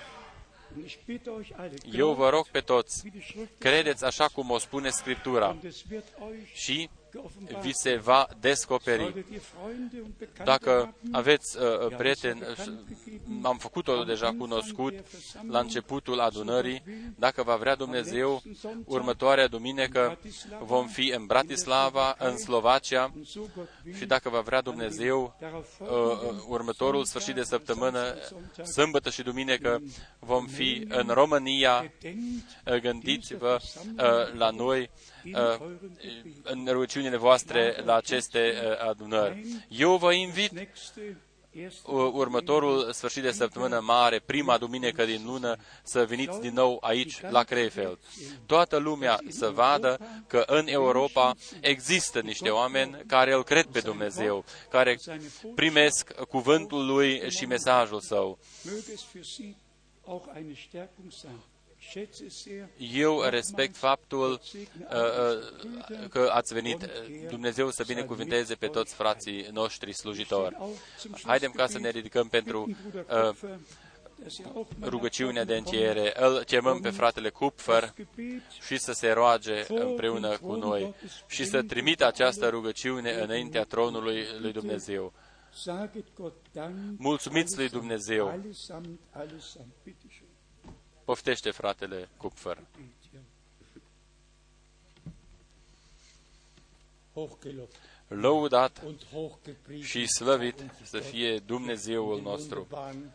Eu vă rog pe toți, credeți așa cum o spune Scriptura și vi se va descoperi. Dacă aveți uh, prieteni, am făcut-o deja cunoscut la începutul adunării, dacă va vrea Dumnezeu, următoarea duminică vom fi în Bratislava, în Slovacia, și dacă va vrea Dumnezeu, uh, următorul sfârșit de săptămână, sâmbătă și duminică, vom fi în România. Gândiți-vă uh, la noi, uh, în rugăciunile voastre la aceste uh, adunări. Eu vă invit următorul sfârșit de săptămână mare, prima duminică din lună, să veniți din nou aici, la Krefeld. Toată lumea să vadă că în Europa există niște oameni care îl cred pe Dumnezeu, care primesc cuvântul Lui și mesajul Său. Eu respect faptul uh, că ați venit. Dumnezeu să binecuvânteze pe toți frații noștri slujitori. Haidem ca să ne ridicăm pentru uh, rugăciunea de încheiere. Îl chemăm pe fratele Kupfer și să se roage împreună cu noi și să trimită această rugăciune înaintea tronului lui Dumnezeu. Mulțumiți lui Dumnezeu. Poftește fratele Kupfer. Lăudat și slăvit să fie Dumnezeul nostru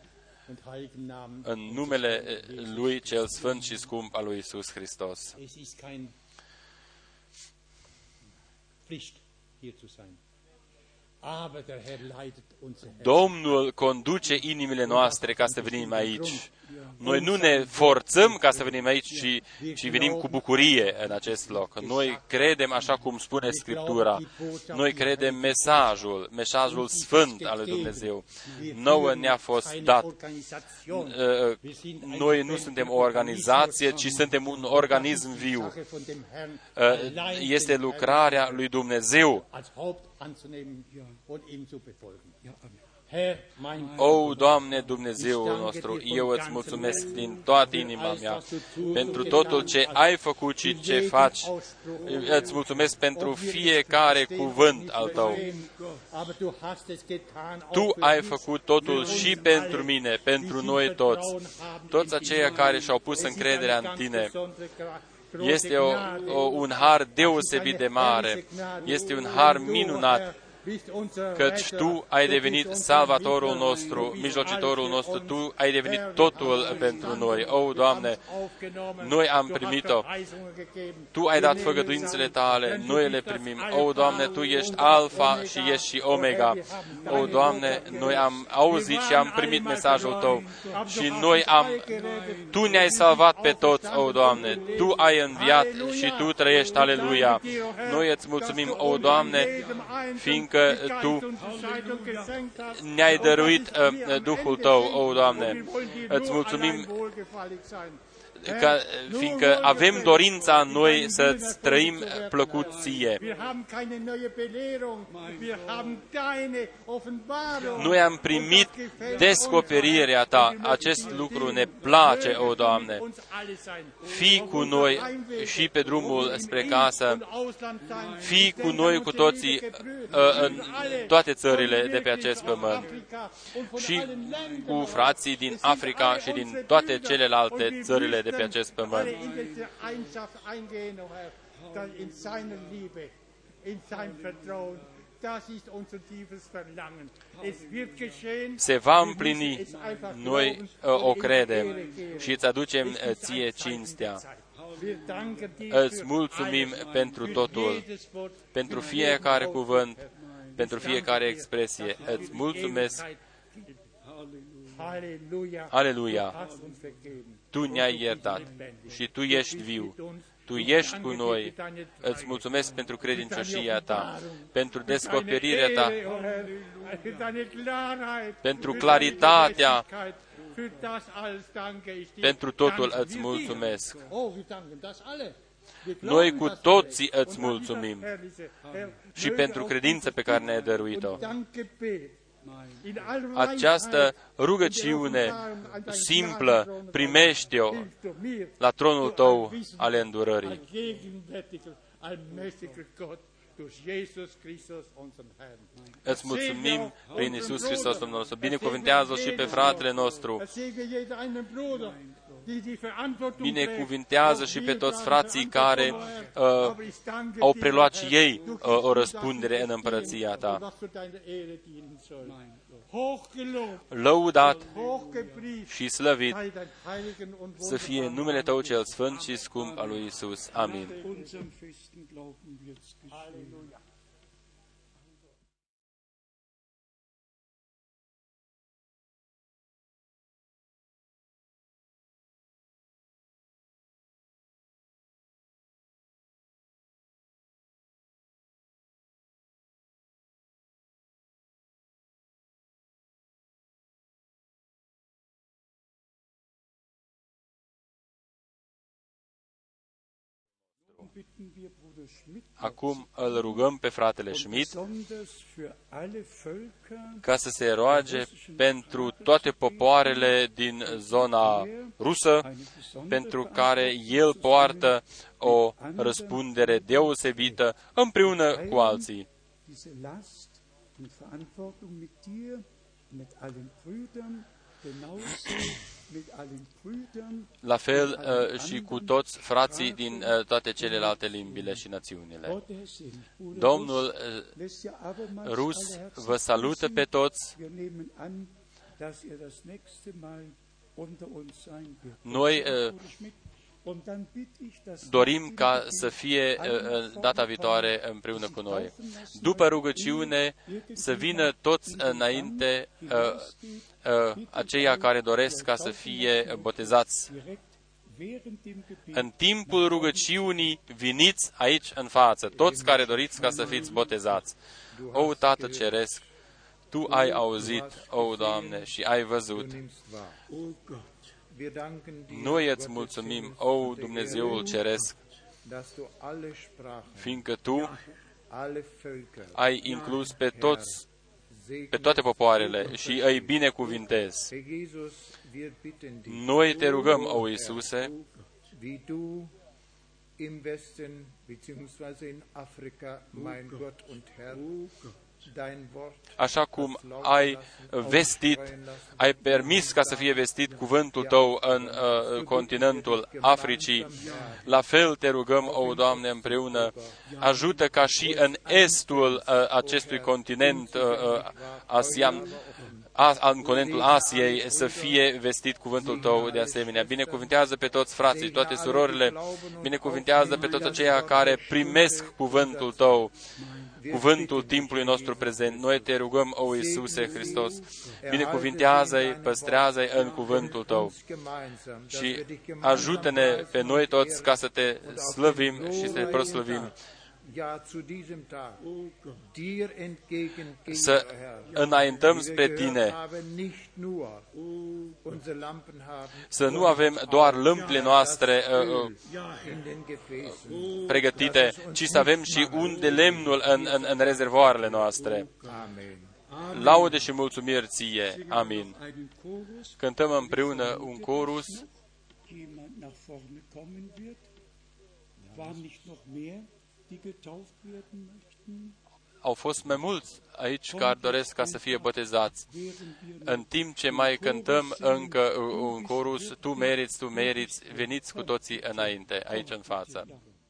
în numele Lui cel Sfânt și Scump al lui Iisus Hristos. Domnul conduce inimile noastre ca să venim aici. Noi nu ne forțăm ca să venim aici, ci, ci venim cu bucurie în acest loc. Noi credem așa cum spune Scriptura. Noi credem mesajul, mesajul sfânt al lui Dumnezeu. Nouă ne-a fost dat. Noi nu suntem o organizație, ci suntem un organism viu. Este lucrarea lui Dumnezeu. O, Doamne Dumnezeul nostru, eu îți mulțumesc din toată inima mea pentru totul ce ai făcut și ce faci. Îți mulțumesc pentru fiecare cuvânt al Tău. Tu ai făcut totul și pentru mine, pentru noi toți, toți aceia care și-au pus încrederea în Tine. Este o, o, un har deosebit de mare, este un har minunat, căci Tu ai devenit salvatorul nostru, mijlocitorul nostru, Tu ai devenit totul pentru noi. O, Doamne, noi am primit-o. Tu ai dat făgăduințele Tale, noi le primim. O, Doamne, Tu ești Alfa și ești și Omega. O, Doamne, noi am auzit și am primit mesajul Tău și noi am, Tu ne-ai salvat pe toți, o, Doamne. Tu ai înviat și Tu trăiești, aleluia. Noi îți mulțumim, o, Doamne, fiindcă că Tu ne-ai dăruit uh, Duhul Tău, o, Doamne. Îți mulțumim ca, fiindcă avem dorința în noi să trăim plăcut ție. Noi am primit descoperirea ta. Acest lucru ne place, o Doamne. Fii cu noi și pe drumul spre casă. Fii cu noi cu toții în toate țările de pe acest pământ. Și cu frații din Africa și din toate celelalte țările de pe acest pământ. Se va împlini, noi o credem și îți aducem ție cinstea. Îți mulțumim pentru totul, pentru fiecare cuvânt, pentru fiecare expresie. Îți mulțumesc. Aleluia! Tu ne-ai iertat și Tu ești viu. Tu ești cu noi. Îți mulțumesc pentru credincioșia Ta, pentru descoperirea Ta, pentru claritatea, pentru totul îți mulțumesc. Noi cu toții îți mulțumim și pentru credința pe care ne-ai dăruit-o. Această rugăciune simplă, primește-o la tronul Tău ale îndurării. Îți mulțumim prin Iisus Hristos, Domnul nostru. Binecuvintează și pe fratele nostru. Binecuvintează și pe toți frații care uh, au preluat și ei uh, o răspundere în împărăția Ta. Lăudat și slăvit să fie numele Tău cel sfânt și scump al lui Iisus. Amin. Acum îl rugăm pe fratele Schmidt ca să se roage pentru toate popoarele din zona rusă, pentru care el poartă o răspundere deosebită împreună cu alții. La fel uh, și cu toți frații din uh, toate celelalte limbile și națiunile. Domnul uh, rus vă salută pe toți. Noi uh, dorim ca să fie uh, data viitoare împreună cu noi. După rugăciune să vină toți înainte uh, uh, aceia care doresc ca să fie botezați. În timpul rugăciunii veniți aici în față, toți care doriți ca să fiți botezați. O, Tată Ceresc, Tu ai auzit, o, Doamne, și ai văzut. Noi îți mulțumim, o Dumnezeul Ceresc, fiindcă Tu ai inclus pe toți, pe toate popoarele și îi binecuvintezi. Noi te rugăm, o Iisuse, așa cum ai vestit, ai permis ca să fie vestit cuvântul Tău în uh, continentul Africii, la fel te rugăm, o Doamne, împreună, ajută ca și în estul uh, acestui continent uh, asian, a, în continentul Asiei, să fie vestit cuvântul Tău de asemenea. Binecuvintează pe toți frații, toate surorile, binecuvintează pe toți aceia care primesc cuvântul Tău, cuvântul timpului nostru prezent. Noi te rugăm, o Iisuse Hristos, binecuvintează-i, păstrează-i în cuvântul Tău și ajută-ne pe noi toți ca să te slăvim și să te proslăvim să înaintăm spre Tine, să nu avem doar lămpile noastre uh, pregătite, ci să avem și un de lemnul în, în, în rezervoarele noastre. Laude și mulțumiri Ție. Amin. Cântăm împreună un corus. Au fost mai mulți aici care doresc ca să fie botezați. În timp ce mai cântăm încă un corus, Tu meriți, Tu meriți, veniți cu toții înainte, aici în față.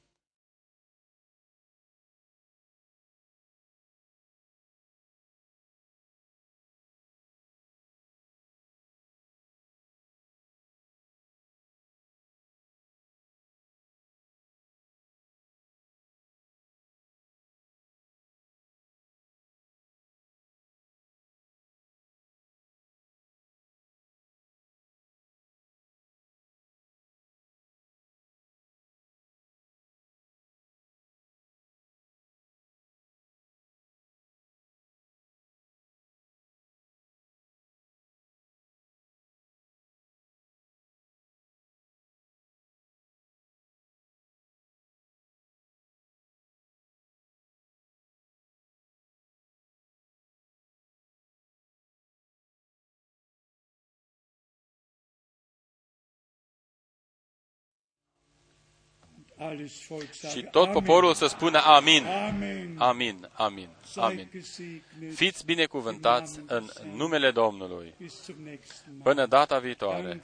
Și tot poporul să spună amin. Amin, amin, amin. Fiți binecuvântați în numele Domnului. Până data viitoare.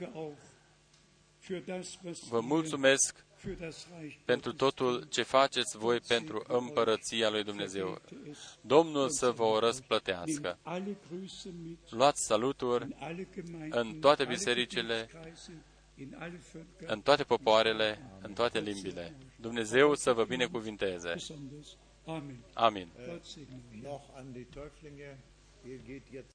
Vă mulțumesc pentru totul ce faceți voi pentru împărăția lui Dumnezeu. Domnul să vă răsplătească. Luați saluturi în toate bisericile, în toate popoarele, în toate limbile. Dumnezeu să vă binecuvinteze. Amin.